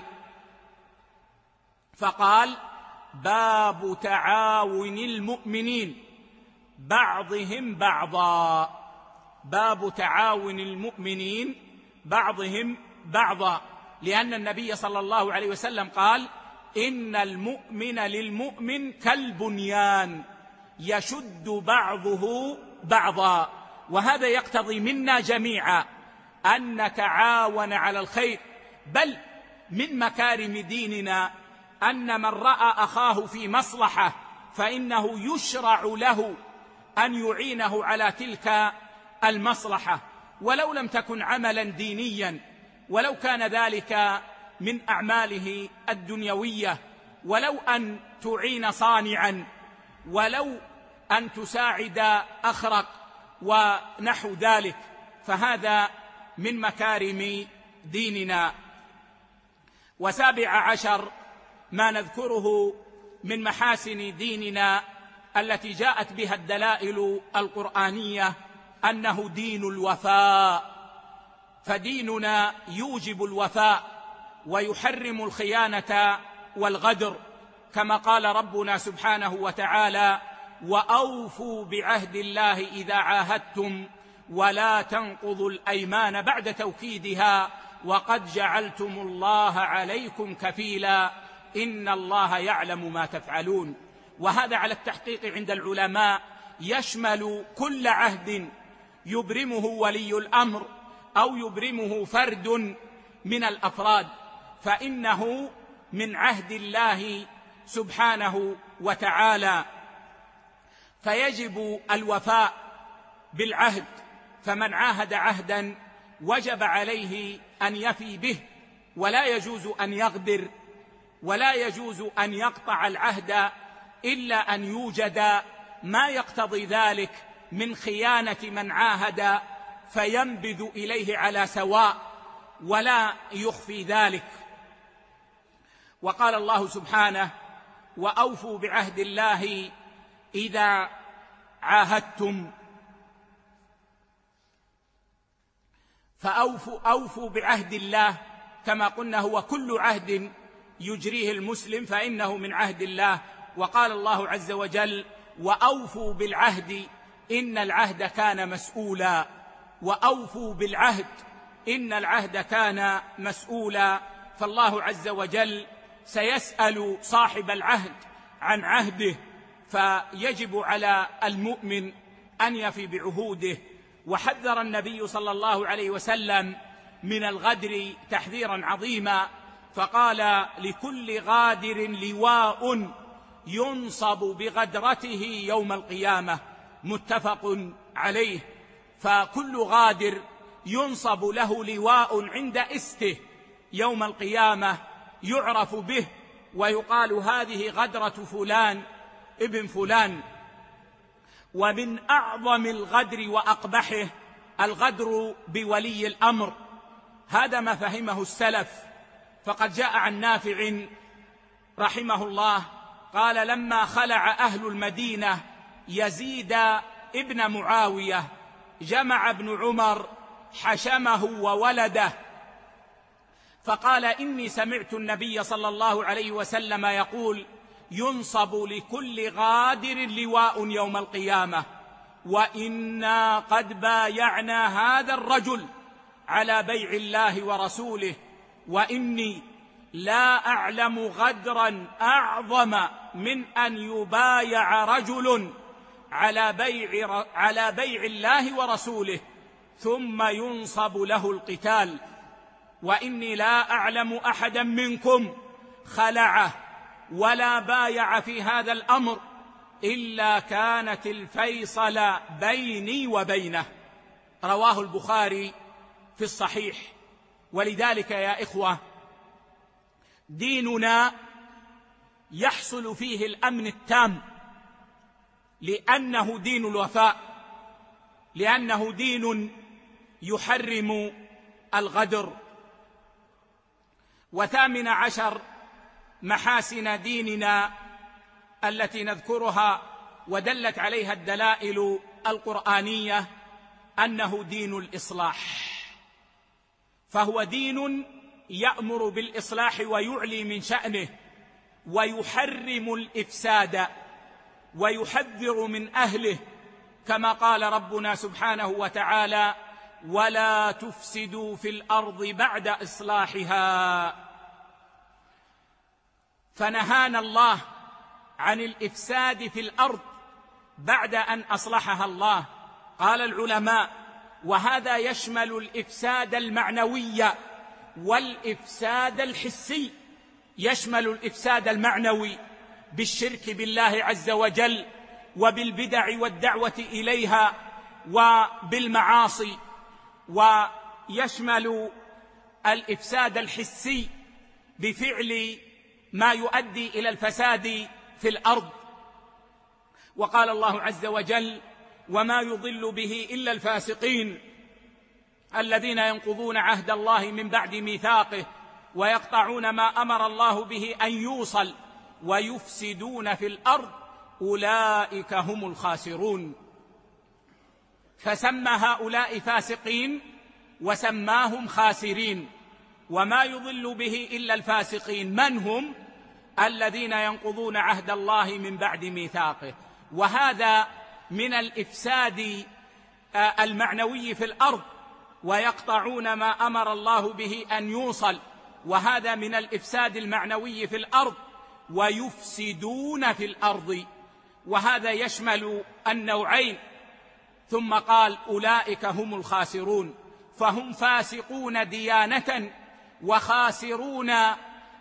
فقال: باب تعاون المؤمنين بعضهم بعضا باب تعاون المؤمنين بعضهم بعضا لأن النبي صلى الله عليه وسلم قال: إن المؤمن للمؤمن كالبنيان يشد بعضه بعضا. وهذا يقتضي منا جميعا أن نتعاون على الخير، بل من مكارم ديننا أن من رأى أخاه في مصلحة فإنه يشرع له أن يعينه على تلك المصلحة، ولو لم تكن عملا دينيا، ولو كان ذلك من أعماله الدنيوية، ولو أن تعين صانعا، ولو أن تساعد أخرق ونحو ذلك، فهذا من مكارم ديننا. وسابع عشر ما نذكره من محاسن ديننا التي جاءت بها الدلائل القرآنية أنه دين الوفاء، فديننا يوجب الوفاء ويحرم الخيانة والغدر، كما قال ربنا سبحانه وتعالى: وأوفوا بعهد الله إذا عاهدتم ولا تنقضوا الأيمان بعد توكيدها وقد جعلتم الله عليكم كفيلا إن الله يعلم ما تفعلون. وهذا على التحقيق عند العلماء يشمل كل عهد يبرمه ولي الأمر أو يبرمه فرد من الأفراد، فإنه من عهد الله سبحانه وتعالى، فيجب الوفاء بالعهد، فمن عاهد عهدا وجب عليه أن يفي به، ولا يجوز أن يغدر ولا يجوز أن يقطع العهد إلا أن يوجد ما يقتضي ذلك من خيانة من عاهد فينبذ إليه على سواء ولا يخفي ذلك. وقال الله سبحانه: وأوفوا بعهد الله إذا عاهدتم. فأوفوا أوفوا بعهد الله، كما قلنا هو كل عهد يجريه المسلم فإنه من عهد الله. وقال الله عز وجل: وأوفوا بالعهد إن العهد كان مسؤولا. وأوفوا بالعهد إن العهد كان مسؤولا. فالله عز وجل سيسأل صاحب العهد عن عهده، فيجب على المؤمن أن يفي بعهوده. وحذر النبي صلى الله عليه وسلم من الغدر تحذيرا عظيما، فقال: لكل غادر لواء ينصب بغدرته يوم القيامة، متفق عليه. فكل غادر ينصب له لواء عند استه يوم القيامة يعرف به، ويقال: هذه غدرة فلان ابن فلان. ومن أعظم الغدر وأقبحه الغدر بولي الأمر، هذا ما فهمه السلف. فقد جاء عن نافع رحمه الله قال: لما خلع أهل المدينة يزيد ابن معاوية جمع ابن عمر حشمه وولده، فقال: إني سمعت النبي صلى الله عليه وسلم يقول: ينصب لكل غادر لواء يوم القيامة، وإنا قد بايعنا هذا الرجل على بيع الله ورسوله، وإني لا أعلم غدرا أعظم من أن يبايع رجل على بيع, على بيع الله ورسوله ثم ينصب له القتال، وإني لا أعلم أحدا منكم خلعه ولا بايع في هذا الأمر إلا كانت الفيصل بيني وبينه. رواه البخاري في الصحيح. ولذلك يا إخوة، ديننا يحصل فيه الأمن التام، لأنه دين الوفاء، لأنه دين يحرم الغدر. وثامن عشر محاسن ديننا التي نذكرها ودلت عليها الدلائل القرآنية أنه دين الإصلاح، فهو دين يأمر بالإصلاح ويعلي من شأنه، ويحرم الإفساد ويحذر من أهله، كما قال ربنا سبحانه وتعالى: ولا تفسدوا في الأرض بعد إصلاحها. فنهانا الله عن الإفساد في الأرض بعد أن أصلحها الله. قال العلماء: وهذا يشمل الإفساد المعنوي والإفساد الحسي. يشمل الإفساد المعنوي بالشرك بالله عز وجل وبالبدع والدعوة إليها وبالمعاصي، ويشمل الإفساد الحسي بفعل ما يؤدي إلى الفساد في الأرض. وقال الله عز وجل: وما يضل به إلا الفاسقين الذين ينقضون عهد الله من بعد ميثاقه ويقطعون ما أمر الله به أن يوصل ويفسدون في الأرض أولئك هم الخاسرون. فسمى هؤلاء فاسقين وسماهم خاسرين. وما يضل به إلا الفاسقين من هم؟ الذين ينقضون عهد الله من بعد ميثاقه. وهذا من الإفساد المعنوي في الأرض، ويقطعون ما أمر الله به أن يوصل، وهذا من الإفساد المعنوي في الأرض، ويفسدون في الأرض، وهذا يشمل النوعين. ثم قال: أولئك هم الخاسرون، فهم فاسقون ديانة وخاسرون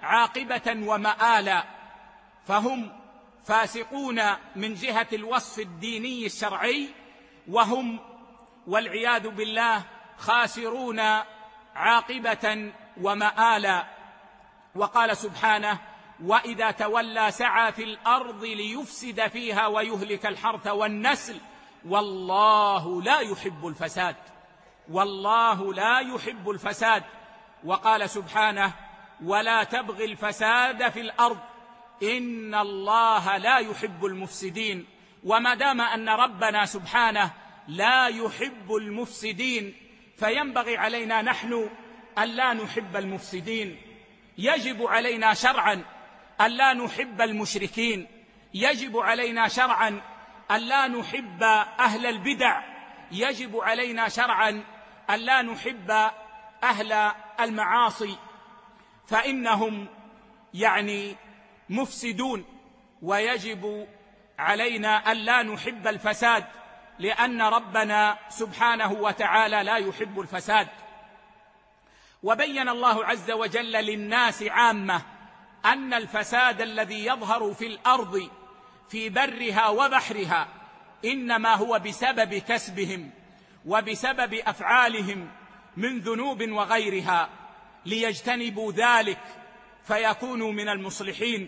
عاقبة ومآلا، فهم فاسقون من جهة الوصف الديني الشرعي، وهم والعياذ بالله خاسرون عاقبة ومآلا. وقال سبحانه: وإذا تولى سعى في الأرض ليفسد فيها ويهلك الحرث والنسل والله لا يحب الفساد. والله لا يحب الفساد. وقال سبحانه: ولا تبغي الفساد في الأرض إن الله لا يحب المفسدين. وما دام أن ربنا سبحانه لا يحب المفسدين، فينبغي علينا نحن ألا نحب المفسدين. يجب علينا شرعا ألا نحب المشركين، يجب علينا شرعا ألا نحب أهل البدع، يجب علينا شرعا ألا نحب أهل المعاصي، فإنهم يعني مفسدون. ويجب علينا ألا نحب الفساد، لأن ربنا سبحانه وتعالى لا يحب الفساد. وبين الله عز وجل للناس عامة أن الفساد الذي يظهر في الأرض في برها وبحرها إنما هو بسبب كسبهم وبسبب أفعالهم من ذنوب وغيرها، ليجتنبوا ذلك فيكونوا من المصلحين.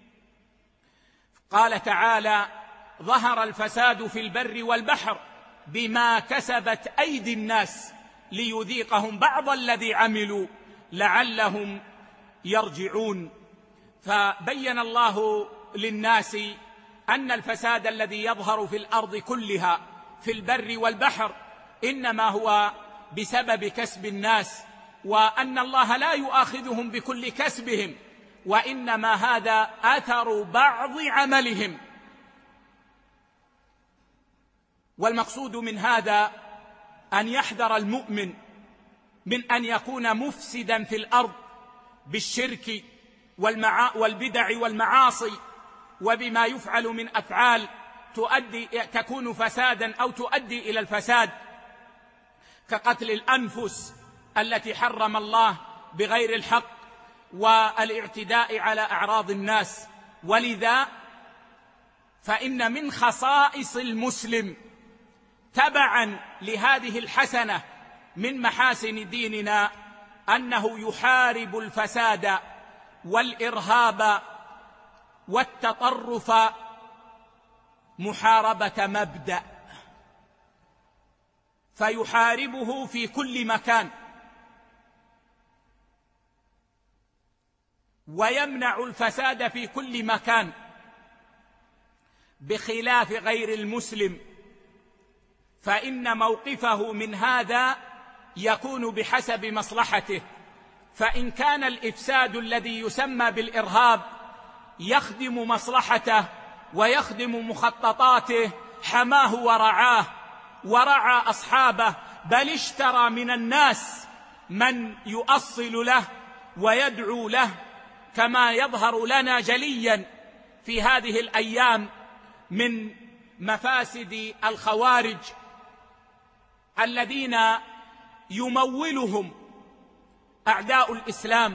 قال تعالى: ظهر الفساد في البر والبحر بما كسبت أيدي الناس ليذيقهم بعض الذي عملوا لعلهم يرجعون. فبين الله للناس أن الفساد الذي يظهر في الأرض كلها في البر والبحر إنما هو بسبب كسب الناس، وأن الله لا يؤاخذهم بكل كسبهم، وإنما هذا أثر بعض عملهم. والمقصود من هذا أن يحذر المؤمن من أن يكون مفسدا في الأرض بالشرك والمعا والبدع والمعاصي، وبما يفعل من أفعال تؤدي تكون فسادا أو تؤدي إلى الفساد، كقتل الأنفس التي حرم الله بغير الحق والاعتداء على أعراض الناس. ولذا فإن من خصائص المسلم تبعا لهذه الحسنة من محاسن ديننا أنه يحارب الفساد والإرهاب والتطرف محاربة مبدأ، فيحاربه في كل مكان، ويمنع الفساد في كل مكان، بخلاف غير المسلم، فإن موقفه من هذا يكون بحسب مصلحته. فإن كان الإفساد الذي يسمى بالإرهاب يخدم مصلحته ويخدم مخططاته حماه ورعاه ورعى أصحابه، بل اشترى من الناس من يؤصل له ويدعو له، كما يظهر لنا جليا في هذه الأيام من مفاسد الخوارج الذين يمولهم أعداء الإسلام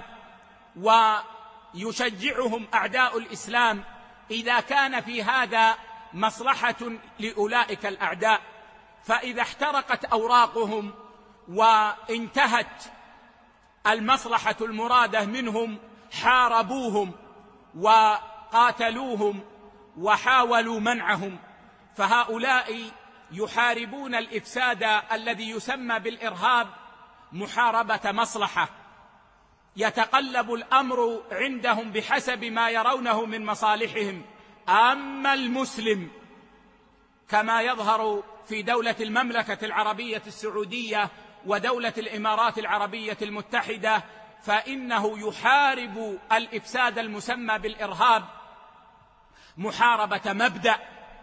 ويشجعهم أعداء الإسلام إذا كان في هذا مصلحة لأولئك الأعداء. فإذا احترقت أوراقهم وانتهت المصلحة المرادة منهم حاربوهم وقاتلوهم وحاولوا منعهم. فهؤلاء يحاربون الإفساد الذي يسمى بالإرهاب محاربة مصلحة، يتقلب الأمر عندهم بحسب ما يرونه من مصالحهم. أما المسلم كما يظهر في دولة المملكة العربية السعودية ودولة الإمارات العربية المتحدة، فإنه يحارب الإفساد المسمى بالإرهاب محاربة مبدأ،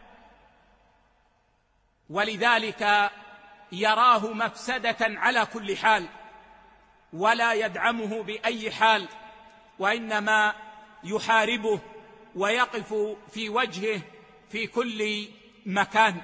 ولذلك يراه مفسدة على كل حال ولا يدعمه بأي حال، وإنما يحاربه ويقف في وجهه في كل مكان.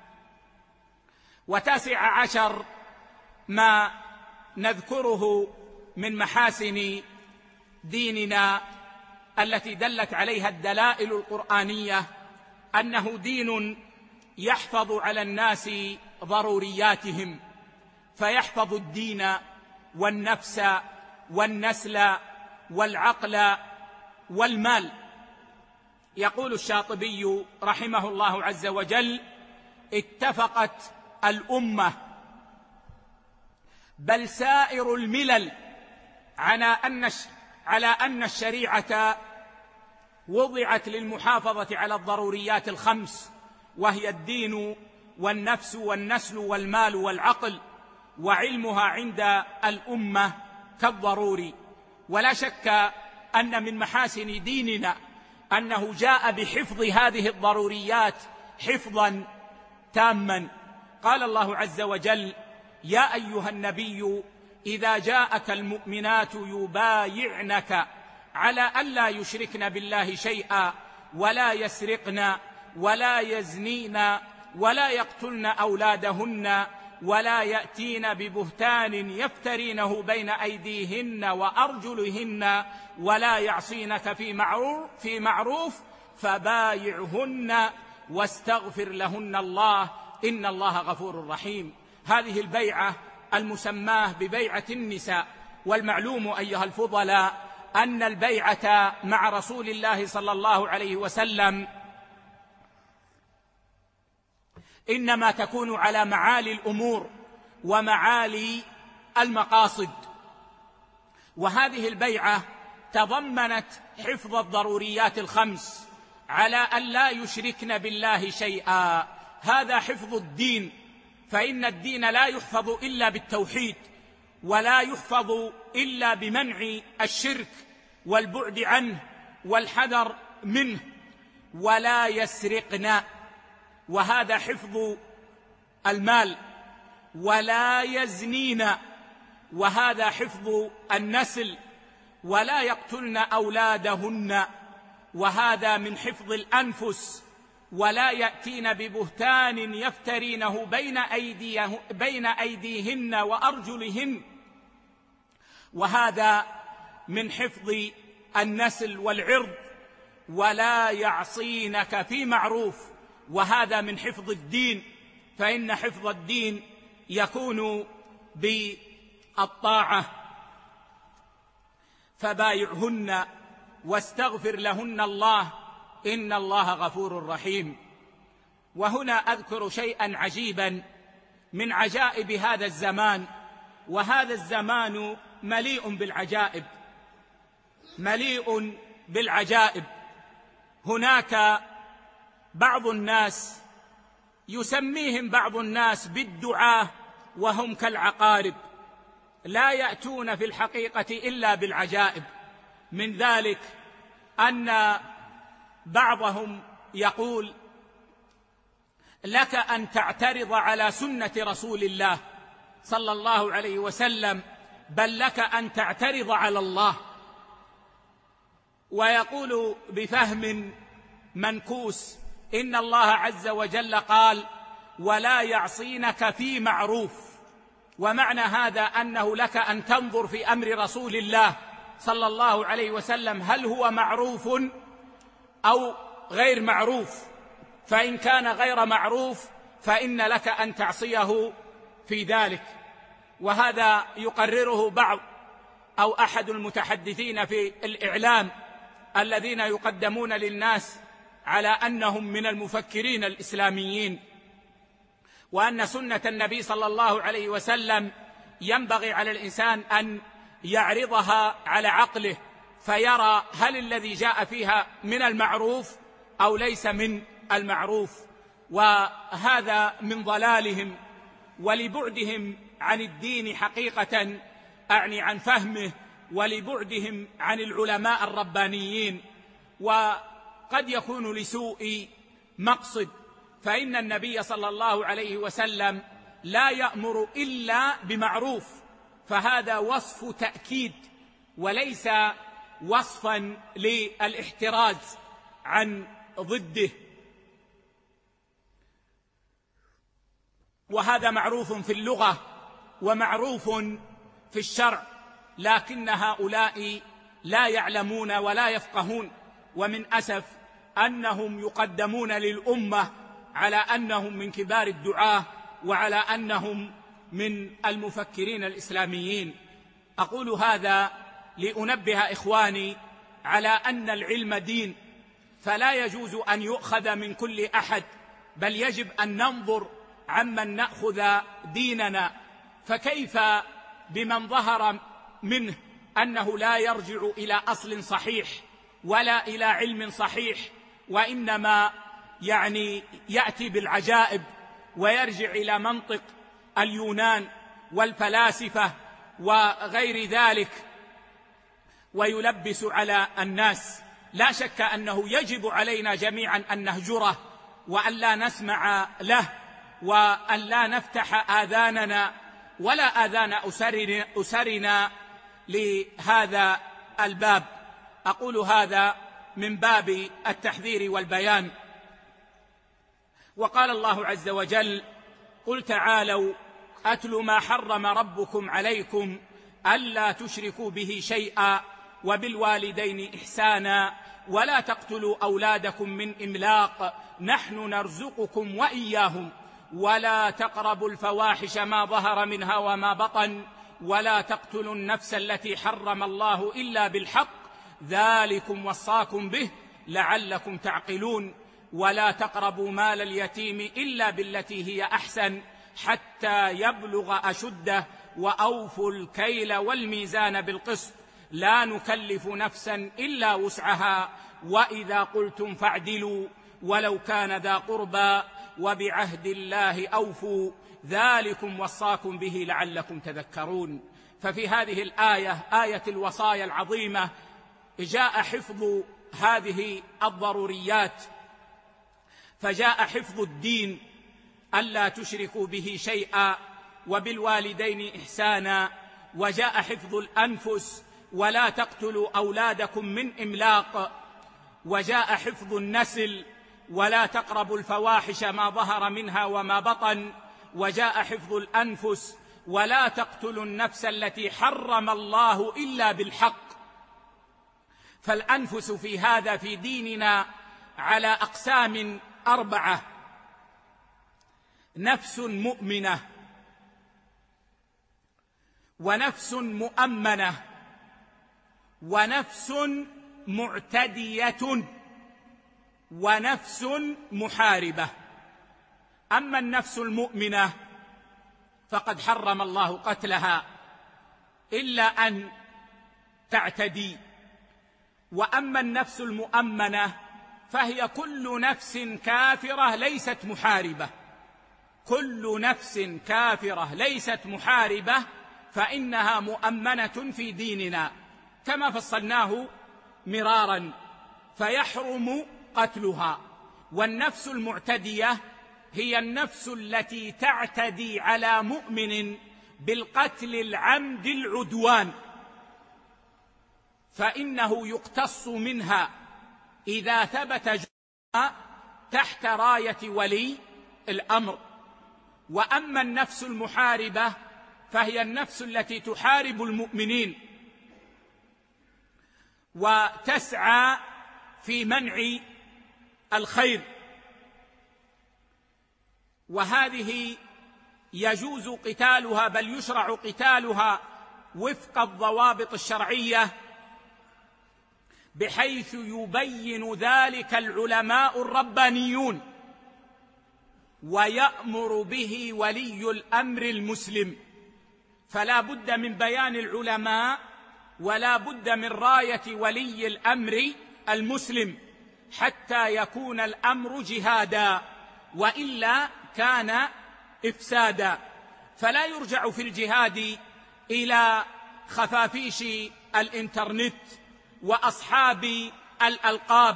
وتاسع عشر ما نذكره من محاسن ديننا التي دلت عليها الدلائل القرآنية أنه دين يحفظ على الناس ضرورياتهم، فيحفظ الدين والنفس والنسل والعقل والمال. يقول الشاطبي رحمه الله عز وجل: اتفقت الأمة بل سائر الملل على أن الشريعة وضعت للمحافظة على الضروريات الخمس، وهي الدين والنفس والنسل والمال والعقل، وعلمها عند الأمة كالضروري. ولا شك أن من محاسن ديننا أنه جاء بحفظ هذه الضروريات حفظا تاما. قال الله عز وجل: يا أيها النبي إذا جاءك المؤمنات يبايعنك على ألا يشركن بالله شيئا ولا يسرقن ولا يزنين ولا يقتلن أولادهن ولا يأتين ببهتان يفترينه بين أيديهن وأرجلهن ولا يعصينك في معروف, في معروف فبايعهن واستغفر لهن الله إن الله غفور رحيم. هذه البيعة المسماة ببيعة النساء، والمعلوم أيها الفضلاء أن البيعة مع رسول الله صلى الله عليه وسلم إنما تكون على معالي الأمور ومعالي المقاصد، وهذه البيعة تضمنت حفظ الضروريات الخمس على أن لا يشركن بالله شيئا. هذا حفظ الدين، فإن الدين لا يحفظ إلا بالتوحيد، ولا يحفظ إلا بمنع الشرك والبعد عنه والحذر منه. ولا يسرقن، وهذا حفظ المال. ولا يزنين، وهذا حفظ النسل. ولا يقتلن أولادهن، وهذا من حفظ الأنفس. ولا يأتين ببهتان يفترينه بين أيديه بين أيديهن وأرجلهن، وهذا من حفظ النسل والعرض. ولا يعصينك في معروف، وهذا من حفظ الدين، فإن حفظ الدين يكون بالطاعة. فبايعهن واستغفر لهن الله إن الله غفور رحيم. وهنا أذكر شيئا عجيبا من عجائب هذا الزمان، وهذا الزمان مليء بالعجائب، مليء بالعجائب. هناك بعض الناس يسميهم بعض الناس بالدعاة وهم كالعقارب، لا يأتون في الحقيقة إلا بالعجائب. من ذلك أن بعضهم يقول: لك أن تعترض على سنة رسول الله صلى الله عليه وسلم، بل لك أن تعترض على الله. ويقول بفهم منكوس: إن الله عز وجل قال: ولا يعصينك في معروف. ومعنى هذا أنه لك أن تنظر في أمر رسول الله صلى الله عليه وسلم هل هو معروف أو غير معروف، فإن كان غير معروف فإن لك أن تعصيه في ذلك. وهذا يقرره بعض أو أحد المتحدثين في الإعلام الذين يقدمون للناس على أنهم من المفكرين الإسلاميين، وأن سنة النبي صلى الله عليه وسلم ينبغي على الإنسان أن يعرضها على عقله فيرى هل الذي جاء فيها من المعروف أو ليس من المعروف. وهذا من ضلالهم ولبعدهم عن الدين حقيقة، أعني عن فهمه، ولبعدهم عن العلماء الربانيين. وقد يكون لسوء مقصد، فإن النبي صلى الله عليه وسلم لا يأمر إلا بمعروف، فهذا وصف تأكيد وليس وصفا للاحتراز عن ضده. وهذا معروف في اللغة ومعروف في الشرع، لكن هؤلاء لا يعلمون ولا يفقهون، ومن أسف أنهم يقدمون للأمة على أنهم من كبار الدعاة وعلى أنهم من المفكرين الإسلاميين. أقول هذا لأنبه إخواني على أن العلم دين، فلا يجوز أن يؤخذ من كل أحد، بل يجب أن ننظر عمن نأخذ ديننا. فكيف بمن ظهر منه أنه لا يرجع إلى أصل صحيح ولا إلى علم صحيح، وإنما يعني يأتي بالعجائب ويرجع إلى منطق اليونان والفلاسفة وغير ذلك ويلبس على الناس. لا شك أنه يجب علينا جميعا أن نهجره وأن لا نسمع له وأن لا نفتح آذاننا ولا آذان أسرنا, أسرنا لهذا الباب. أقول هذا من باب التحذير والبيان. وقال الله عز وجل: قل تعالوا أتل ما حرم ربكم عليكم ألا تشركوا به شيئا وبالوالدين إحسانا ولا تقتلوا أولادكم من إملاق نحن نرزقكم وإياهم ولا تقربوا الفواحش ما ظهر منها وما بطن ولا تقتلوا النفس التي حرم الله إلا بالحق ذلكم وصاكم به لعلكم تعقلون ولا تقربوا مال اليتيم إلا بالتي هي أحسن حتى يبلغ أشده وأوفوا الكيل والميزان بالقسط لا نكلف نفسا إلا وسعها وإذا قلتم فاعدلوا ولو كان ذا قربى وبعهد الله أوفوا ذلكم وصاكم به لعلكم تذكرون. ففي هذه الآية، آية الوصايا العظيمة، جاء حفظ هذه الضروريات، فجاء حفظ الدين ألا تشركوا به شيئا وبالوالدين إحسانا، وجاء حفظ الأنفس ولا تقتلوا أولادكم من إملاق، وجاء حفظ النسل ولا تقربوا الفواحش ما ظهر منها وما بطن، وجاء حفظ الأنفس ولا تقتلوا النفس التي حرم الله إلا بالحق. فالأنفس في هذا في ديننا على أقسام أربعة: نفس مؤمنة، ونفس مؤمنة، ونفس معتدية، ونفس محاربة. أما النفس المؤمنة فقد حرم الله قتلها إلا أن تعتدي، وأما النفس المؤمنة فهي كل نفس كافرة ليست محاربة، كل نفس كافرة ليست محاربة فإنها مؤمنة في ديننا كما فصلناه مرارا، فيحرم قتلها. والنفس المعتدية هي النفس التي تعتدي على مؤمن بالقتل العمد العدوان، فإنه يقتص منها إذا ثبت جرمها تحت راية ولي الأمر. وأما النفس المحاربة فهي النفس التي تحارب المؤمنين وتسعى في منع الخير، وهذه يجوز قتالها بل يشرع قتالها وفق الضوابط الشرعية، بحيث يبين ذلك العلماء الربانيون ويأمر به ولي الأمر المسلم. فلا بد من بيان العلماء ولا بد من راية ولي الأمر المسلم حتى يكون الأمر جهادا، وإلا كان إفسادا. فلا يرجع في الجهاد إلى خفافيش الإنترنت وأصحاب الألقاب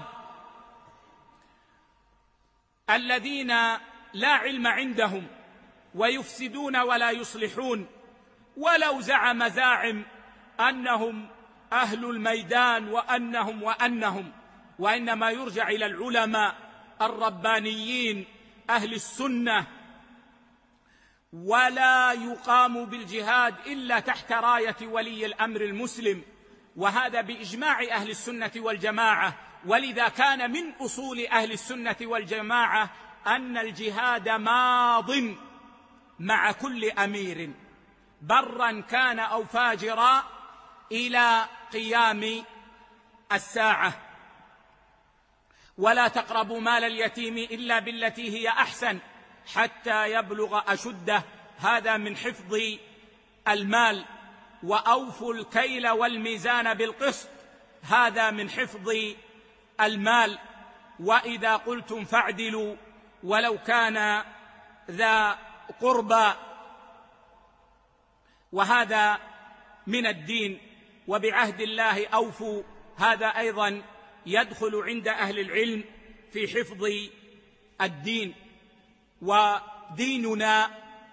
الذين لا علم عندهم ويفسدون ولا يصلحون، ولو زعم زاعم أنهم أهل الميدان وأنهم وأنهم وإنما يرجع إلى العلماء الربانيين أهل السنة، ولا يقام بالجهاد إلا تحت راية ولي الأمر المسلم. وهذا بإجماع أهل السنة والجماعة. ولذا كان من أصول أهل السنة والجماعة أن الجهاد ماض مع كل أمير برا كان أو فاجرا إلى قيام الساعة. ولا تقربوا مال اليتيم إلا بالتي هي أحسن حتى يبلغ أشده، هذا من حفظ المال. وأوفوا الكيل والميزان بالقسط، هذا من حفظ المال. وإذا قلتم فاعدلوا ولو كان ذا قربى، وهذا من الدين. وبعهد الله أوفوا، هذا أيضا يدخل عند أهل العلم في حفظ الدين. وديننا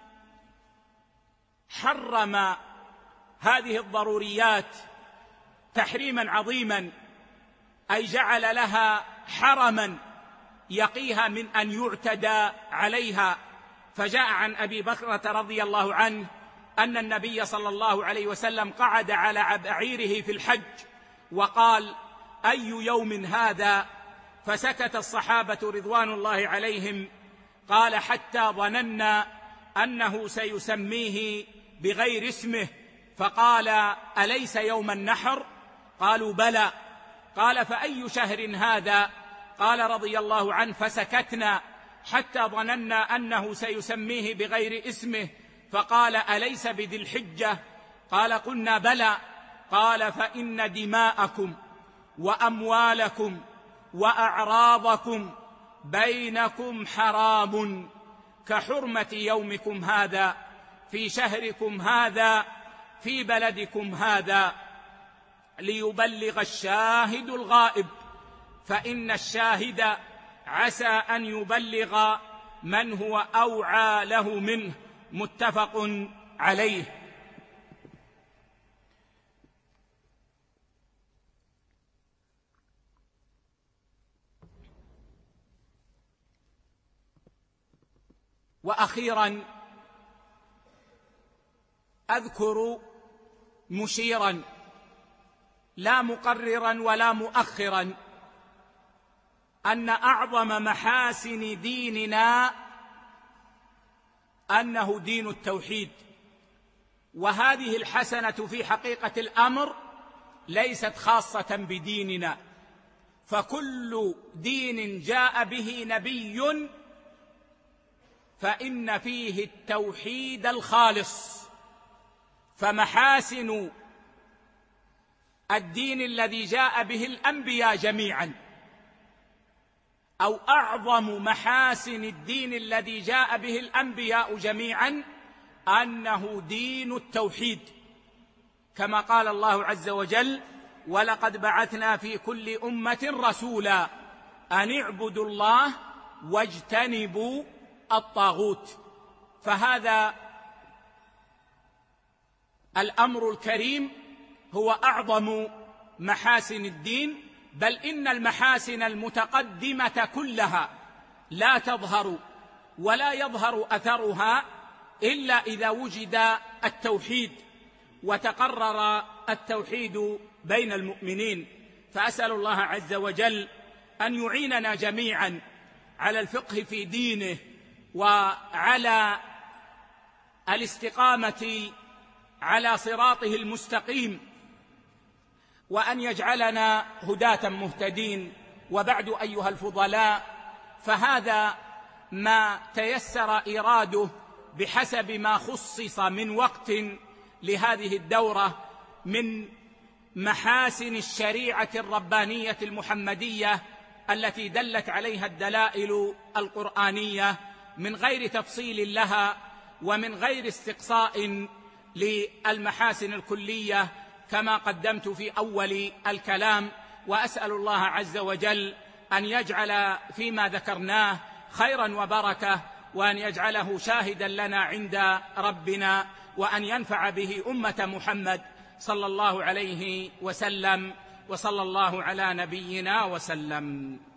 حرم هذه الضروريات تحريما عظيما، أي جعل لها حرما يقيها من أن يعتدى عليها. فجاء عن أبي بكرة رضي الله عنه أن النبي صلى الله عليه وسلم قعد على بعيره في الحج وقال: أي يوم هذا؟ فسكت الصحابة رضوان الله عليهم. قال: حتى ظننا أنه سيسميه بغير اسمه. فقال: أليس يوم النحر؟ قالوا: بلى. قال: فأي شهر هذا؟ قال رضي الله عنه: فسكتنا حتى ظننا أنه سيسميه بغير اسمه. فقال: أليس بذي الحجة؟ قال: قلنا بلى. قال: فإن دماءكم وأموالكم وأعراضكم بينكم حرام كحرمة يومكم هذا في شهركم هذا في بلدكم هذا، ليبلغ الشاهد الغائب، فإن الشاهد عسى أن يبلغ من هو أوعى له منه. متفق عليه. وأخيرا أذكر مشيرا لا مقررا ولا مؤخرا أن أعظم محاسن ديننا أنه دين التوحيد. وهذه الحسنة في حقيقة الأمر ليست خاصة بديننا، فكل دين جاء به نبي فإن فيه التوحيد الخالص. فمحاسن الدين الذي جاء به الأنبياء جميعا، أو أعظم محاسن الدين الذي جاء به الأنبياء جميعا، أنه دين التوحيد، كما قال الله عز وجل: ولقد بعثنا في كل أمة رسولا أن اعبدوا الله واجتنبوا الطاغوت. فهذا الأمر الكريم هو أعظم محاسن الدين، بل إن المحاسن المتقدمة كلها لا تظهر ولا يظهر أثرها إلا إذا وجد التوحيد وتقرر التوحيد بين المؤمنين. فأسأل الله عز وجل أن يعيننا جميعا على الفقه في دينه وعلى الاستقامة على صراطه المستقيم، وأن يجعلنا هداة مهتدين. وبعد أيها الفضلاء، فهذا ما تيسر إيراده بحسب ما خصص من وقت لهذه الدورة من محاسن الشريعة الربانية المحمدية التي دلت عليها الدلائل القرآنية، من غير تفصيل لها ومن غير استقصاء للمحاسن الكلية كما قدمت في أول الكلام. وأسأل الله عز وجل أن يجعل فيما ذكرناه خيرا وبركة، وأن يجعله شاهدا لنا عند ربنا، وأن ينفع به أمة محمد صلى الله عليه وسلم. وصلى الله على نبينا وسلم.